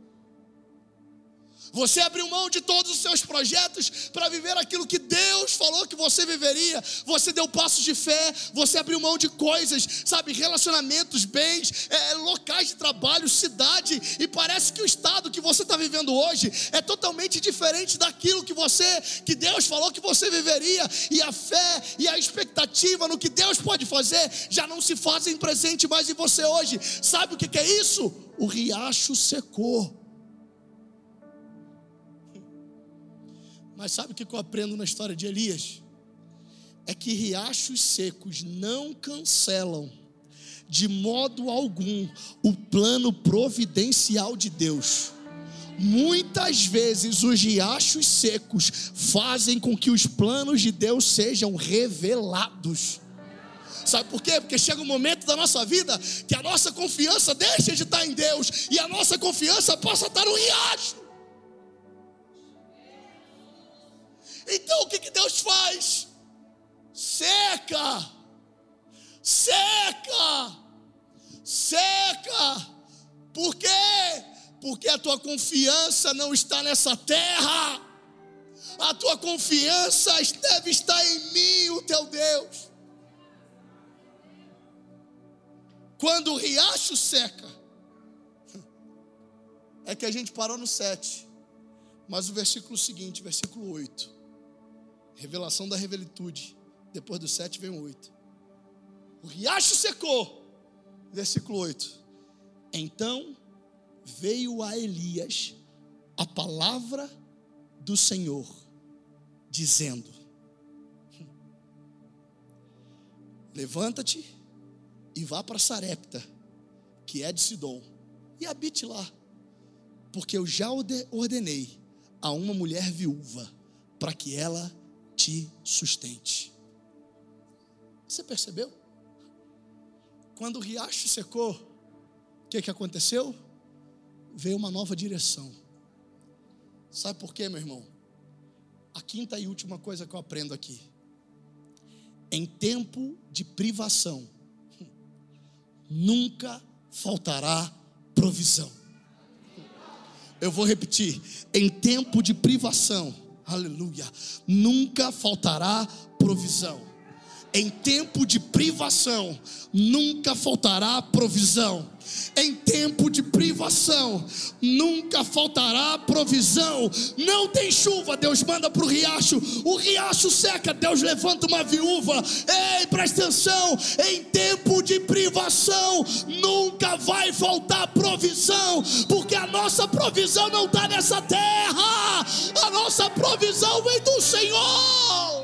Você abriu mão de todos os seus projetos para viver aquilo que Deus falou que você viveria. Você deu passos de fé, você abriu mão de coisas, sabe, relacionamentos, bens, é, locais de trabalho, cidade, e parece que o estado que você está vivendo hoje é totalmente diferente daquilo que você, que Deus falou que você viveria, e a fé e a expectativa no que Deus pode fazer já não se fazem presente mais em você hoje. Sabe o que é isso? O riacho secou. Mas sabe o que eu aprendo na história de Elias? É que riachos secos não cancelam de modo algum o plano providencial de Deus. Muitas vezes os riachos secos fazem com que os planos de Deus sejam revelados. Sabe por quê? Porque chega um momento da nossa vida que a nossa confiança deixa de estar em Deus e a nossa confiança passa a estar no riacho. Então o que, que Deus faz? Seca, seca, seca. Por quê? Porque a tua confiança não está nessa terra. A tua confiança deve estar em mim, o teu Deus. Quando o riacho seca, é que a gente parou no sete. Mas o versículo seguinte, versículo oito, revelação da revelitude. Depois do sete vem o oito. O riacho secou. Versículo oito. Então veio a Elias a palavra do Senhor, dizendo: levanta-te e vá para Sarepta, que é de Sidom, e habite lá, porque eu já ordenei a uma mulher viúva, para que ela te sustente. Você percebeu? Quando o riacho secou, o que, que aconteceu? Veio uma nova direção. Sabe por quê, meu irmão? A quinta e última coisa que eu aprendo aqui: em tempo de privação, nunca faltará provisão. Eu vou repetir: em tempo de privação, aleluia, nunca faltará provisão. Em tempo de privação, nunca faltará provisão. Em tempo de privação, nunca faltará provisão. Não tem chuva, Deus manda para o riacho. O riacho seca, Deus levanta uma viúva. Ei, presta atenção. Em tempo de privação, nunca vai faltar provisão, porque a nossa provisão não está nessa terra. A nossa provisão vem do Senhor.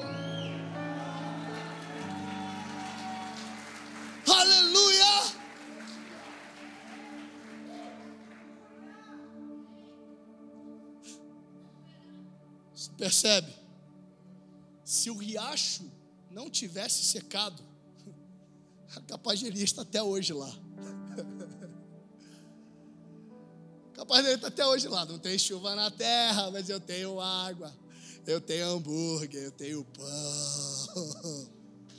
Aleluia! Você percebe? Se o riacho não tivesse secado, capaz de ele estar até hoje lá. Capaz de ele estar até hoje lá. Não tem chuva na terra, mas eu tenho água, eu tenho hambúrguer, eu tenho pão.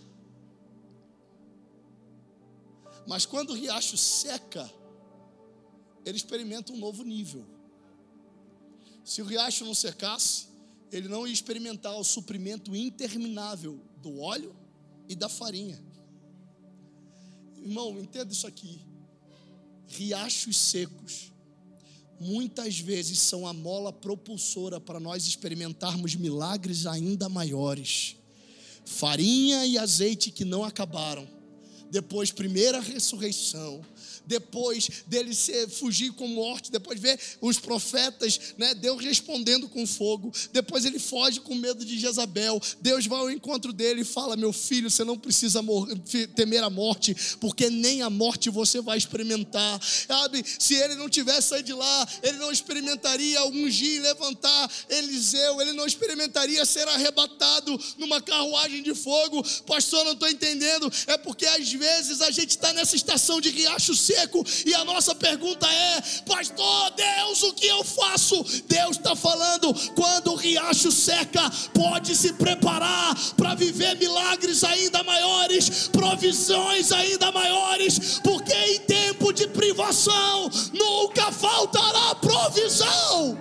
Mas quando o riacho seca, ele experimenta um novo nível. Se o riacho não secasse, ele não ia experimentar o suprimento interminável do óleo e da farinha. Irmão, entenda isso aqui. Riachos secos muitas vezes são a mola propulsora para nós experimentarmos milagres ainda maiores. Farinha e azeite que não acabaram. Depois, primeira ressurreição. Depois dele ser, fugir com morte. Depois ver os profetas, né, Deus respondendo com fogo. Depois ele foge com medo de Jezabel. Deus vai ao encontro dele e fala: meu filho, você não precisa morrer, temer a morte, porque nem a morte você vai experimentar. Sabe, se ele não tivesse saído de lá, ele não experimentaria ungir e levantar Eliseu. Ele não experimentaria ser arrebatado numa carruagem de fogo. Pastor, não estou entendendo. É porque às vezes a gente está nessa estação de riacho seco e a nossa pergunta é: pastor, Deus, o que eu faço? Deus está falando: quando o riacho seca, pode se preparar para viver milagres ainda maiores, provisões ainda maiores, porque em tempo de privação nunca faltará provisão.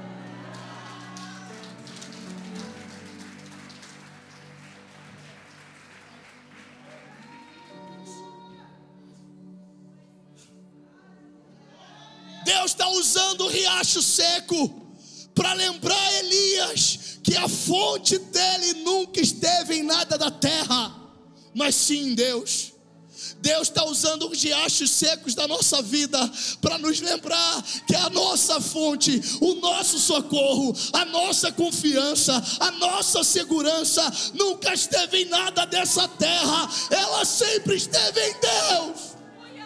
Deus está usando o riacho seco para lembrar Elias que a fonte dele nunca esteve em nada da terra, mas sim em Deus. Deus está usando os riachos secos da nossa vida para nos lembrar que a nossa fonte, o nosso socorro, a nossa confiança, a nossa segurança nunca esteve em nada dessa terra, ela sempre esteve em Deus.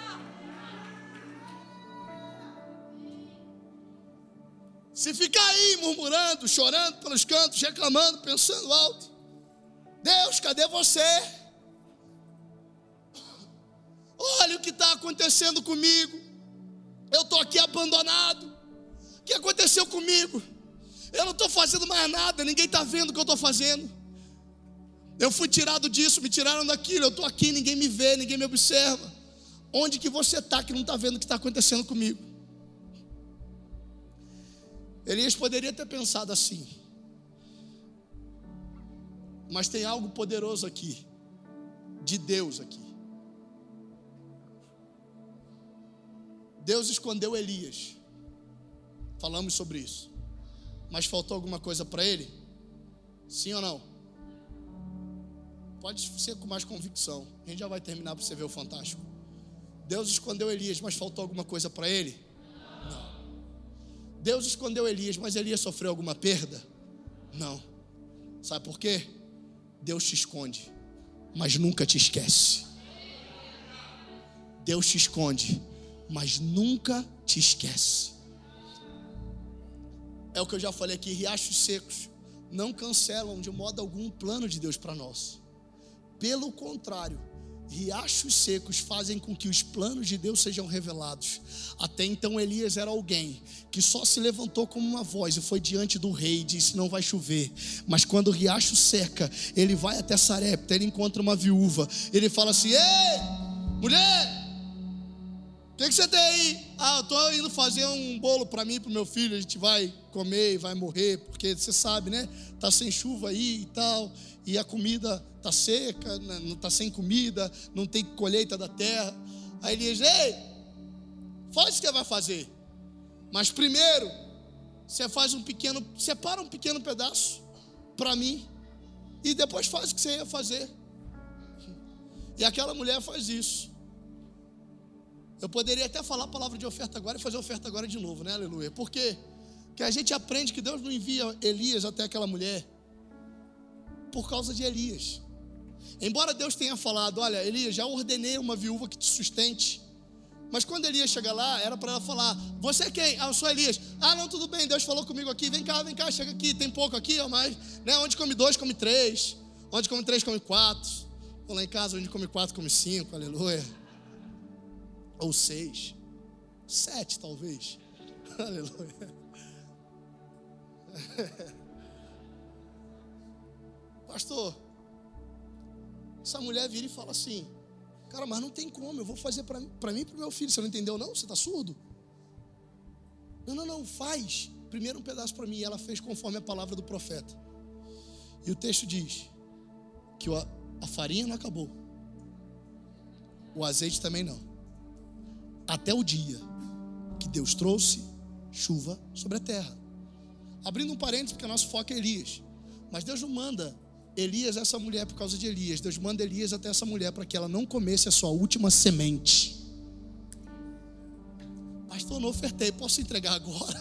Se ficar aí murmurando, chorando pelos cantos, reclamando, pensando alto: Deus, cadê você? acontecendo comigo? Eu estou aqui abandonado. O que aconteceu comigo? Eu não estou fazendo mais nada, ninguém está vendo o que eu estou fazendo. Eu fui tirado disso, me tiraram daquilo. Eu estou aqui, ninguém me vê, ninguém me observa. Onde que você está que não está vendo o que está acontecendo comigo? Elias poderia ter pensado assim, mas tem algo poderoso aqui, de Deus aqui. Deus escondeu Elias, falamos sobre isso, mas faltou alguma coisa para ele? Sim ou não? Pode ser com mais convicção, a gente já vai terminar para você ver o fantástico. Deus escondeu Elias, mas faltou alguma coisa para ele? Não. Deus escondeu Elias, mas Elias sofreu alguma perda? Não. Sabe por quê? Deus te esconde, mas nunca te esquece. Deus te esconde, mas nunca te esquece. É o que eu já falei aqui, riachos secos não cancelam de modo algum o plano de Deus para nós. Pelo contrário, riachos secos fazem com que os planos de Deus sejam revelados. Até então Elias era alguém que só se levantou como uma voz e foi diante do rei e disse: não vai chover. Mas quando o riacho seca, ele vai até Sarepta, ele encontra uma viúva, ele fala assim: ei, mulher, o que, que você tem aí? Ah, eu estou indo fazer um bolo para mim e para o meu filho, a gente vai comer e vai morrer, porque você sabe, né, está sem chuva aí e tal, e a comida está seca, não está sem comida, não tem colheita da terra. Aí ele diz: ei, faz o que você vai fazer, mas primeiro você faz um pequeno, separa um pequeno pedaço para mim, e depois faz o que você ia fazer. E aquela mulher faz isso. Eu poderia até falar a palavra de oferta agora e fazer oferta agora de novo, né? Aleluia. Por quê? Porque a gente aprende que Deus não envia Elias até aquela mulher por causa de Elias. Embora Deus tenha falado: olha, Elias, já ordenei uma viúva que te sustente. Mas quando Elias chega lá, era para ela falar: você é quem? Ah, eu sou Elias. Ah, não, tudo bem, Deus falou comigo aqui. Vem cá, vem cá, chega aqui, tem pouco aqui, ó, mas, né? Onde come dois, come três. Onde come três, come quatro. Ou lá em casa, onde come quatro, come cinco, aleluia. Ou seis, sete talvez, aleluia. Pastor, essa mulher vira e fala assim: cara, mas não tem como, eu vou fazer para mim e para o meu filho. Você não entendeu não? Você está surdo? Não, não, não, faz primeiro um pedaço para mim. E ela fez conforme a palavra do profeta. E o texto diz que a farinha não acabou, o azeite também não, até o dia que Deus trouxe chuva sobre a terra. Abrindo um parênteses, porque o nosso foco é Elias. Mas Deus não manda Elias a essa mulher por causa de Elias. Deus manda Elias até essa mulher para que ela não comesse a sua última semente. Pastor, não ofertei, posso entregar agora?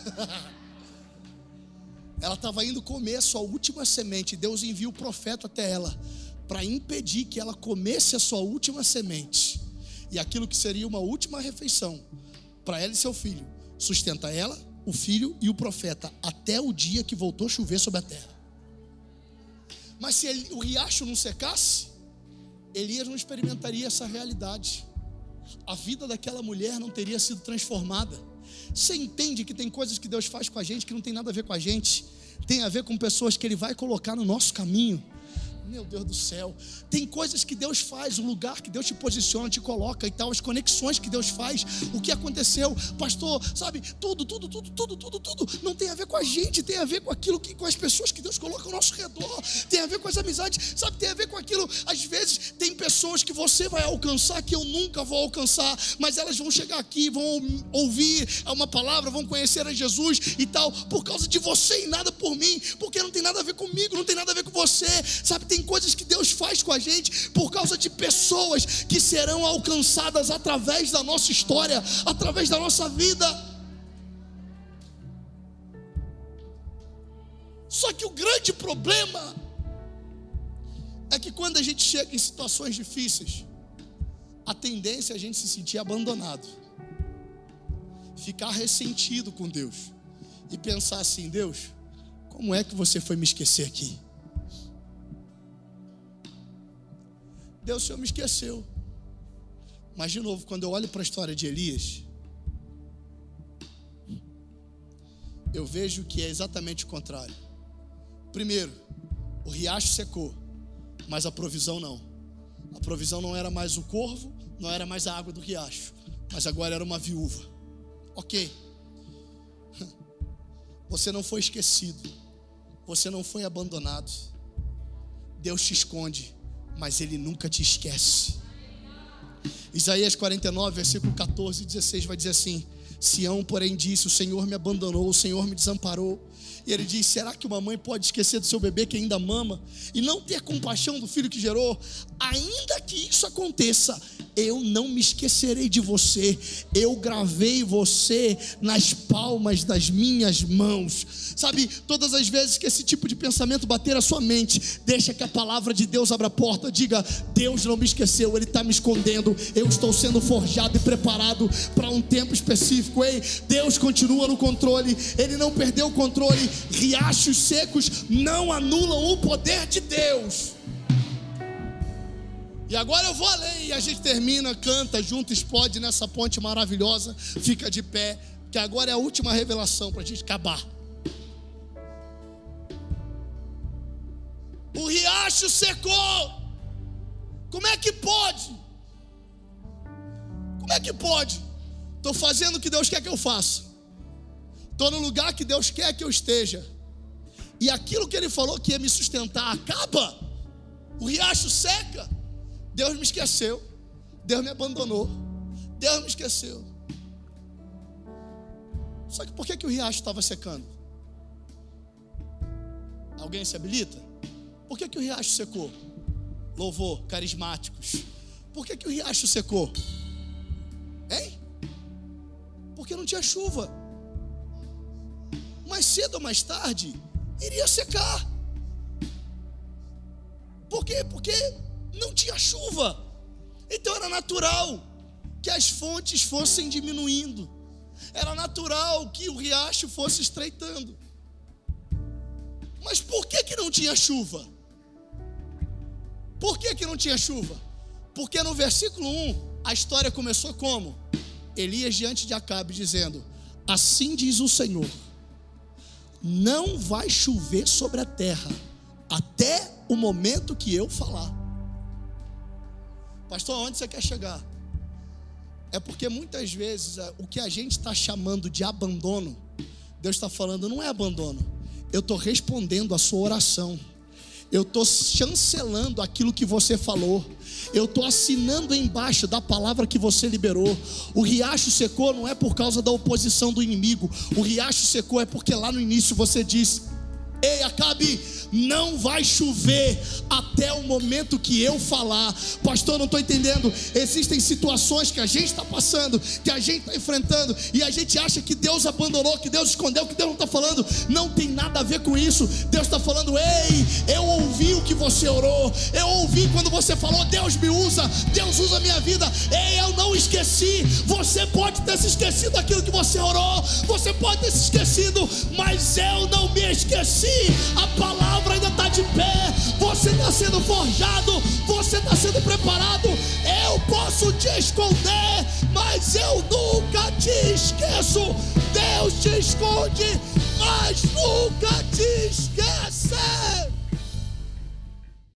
Ela estava indo comer a sua última semente. Deus envia o profeta até ela para impedir que ela comesse a sua última semente. E aquilo que seria uma última refeição para ela e seu filho sustenta ela, o filho e o profeta até o dia que voltou a chover sobre a terra. Mas se ele, o riacho não secasse, Elias não experimentaria essa realidade. A vida daquela mulher não teria sido transformada. Você entende que tem coisas que Deus faz com a gente que não tem nada a ver com a gente, tem a ver com pessoas que Ele vai colocar no nosso caminho. Meu Deus do céu, tem coisas que Deus faz, o lugar que Deus te posiciona, te coloca e tal, as conexões que Deus faz, o que aconteceu, pastor, sabe, tudo, tudo, tudo, tudo, tudo, tudo, não tem a ver com a gente, tem a ver com aquilo que, com as pessoas que Deus coloca ao nosso redor, tem a ver com as amizades, sabe, tem a ver com aquilo. Às vezes tem pessoas que você vai alcançar que eu nunca vou alcançar, mas elas vão chegar aqui, vão ouvir uma palavra, vão conhecer a Jesus e tal, por causa de você e nada por mim, porque não tem nada a ver comigo, não tem nada a ver com você, sabe, tem Tem coisas que Deus faz com a gente por causa de pessoas que serão alcançadas através da nossa história, através da nossa vida. Só que o grande problema é que quando a gente chega em situações difíceis, a tendência é a gente se sentir abandonado, ficar ressentido com Deus e pensar assim: Deus, como é que você foi me esquecer aqui? Deus, o Senhor me esqueceu. Mas, de novo, quando eu olho para a história de Elias, eu vejo que é exatamente o contrário. Primeiro, o riacho secou, mas a provisão não. A provisão não era mais o corvo, não era mais a água do riacho, mas agora era uma viúva. Ok. Você não foi esquecido, você não foi abandonado. Deus te esconde, mas Ele nunca te esquece. Isaías quarenta e nove, versículo catorze e dezesseis vai dizer assim: Sião, porém, disse: o Senhor me abandonou, o Senhor me desamparou. E ele diz: será que uma mãe pode esquecer do seu bebê que ainda mama e não ter compaixão do filho que gerou? Ainda que isso aconteça, eu não me esquecerei de você. Eu gravei você nas palmas das minhas mãos. Sabe, todas as vezes que esse tipo de pensamento bater a sua mente, deixa que a palavra de Deus abra a porta. Diga: Deus não me esqueceu, Ele está me escondendo. Eu estou sendo forjado e preparado para um tempo específico. Ei, Deus continua no controle, Ele não perdeu o controle. Riachos secos não anulam o poder de Deus. E agora eu vou além, e a gente termina, canta junto, explode nessa ponte maravilhosa, fica de pé, que agora é a última revelação para a gente acabar. O riacho secou. Como é que pode? Como é que pode? Estou fazendo o que Deus quer que eu faça, estou no lugar que Deus quer que eu esteja, e aquilo que Ele falou que ia me sustentar acaba. O riacho seca. Deus me esqueceu, Deus me abandonou, Deus me esqueceu. Só que por que, que o riacho estava secando? Alguém se habilita? Por que, que o riacho secou? Louvor, carismáticos. Por que, que o riacho secou? Hein? Porque não tinha chuva. Mais cedo ou mais tarde iria secar. Por quê? Porque não tinha chuva. Então era natural que as fontes fossem diminuindo. Era natural que o riacho fosse estreitando. Mas por que que não tinha chuva? Por que que não tinha chuva? Porque no versículo um, a história começou como? Elias diante de Acabe dizendo: assim diz o Senhor, não vai chover sobre a terra até o momento que eu falar. Pastor, aonde você quer chegar? É porque muitas vezes o que a gente está chamando de abandono, Deus está falando, não é abandono. Eu estou respondendo a sua oração. Eu estou chancelando aquilo que você falou. Eu estou assinando embaixo da palavra que você liberou. O riacho secou não é por causa da oposição do inimigo. O riacho secou é porque lá no início você disse: ei, Acabe, não vai chover até o momento que eu falar. Pastor, não estou entendendo. Existem situações que a gente está passando, que a gente está enfrentando, e a gente acha que Deus abandonou, que Deus escondeu, que Deus não está falando. Não tem nada a ver com isso. Deus está falando: ei, eu ouvi o que você orou, eu ouvi quando você falou, Deus me usa, Deus usa a minha vida. Ei, eu não esqueci. Você pode ter se esquecido daquilo que você orou, você pode ter se esquecido, mas eu não me esqueci. A palavra ainda está de pé. Você está sendo forjado, você está sendo preparado. Eu posso te esconder, mas eu nunca te esqueço. Deus te esconde, mas nunca te esquece.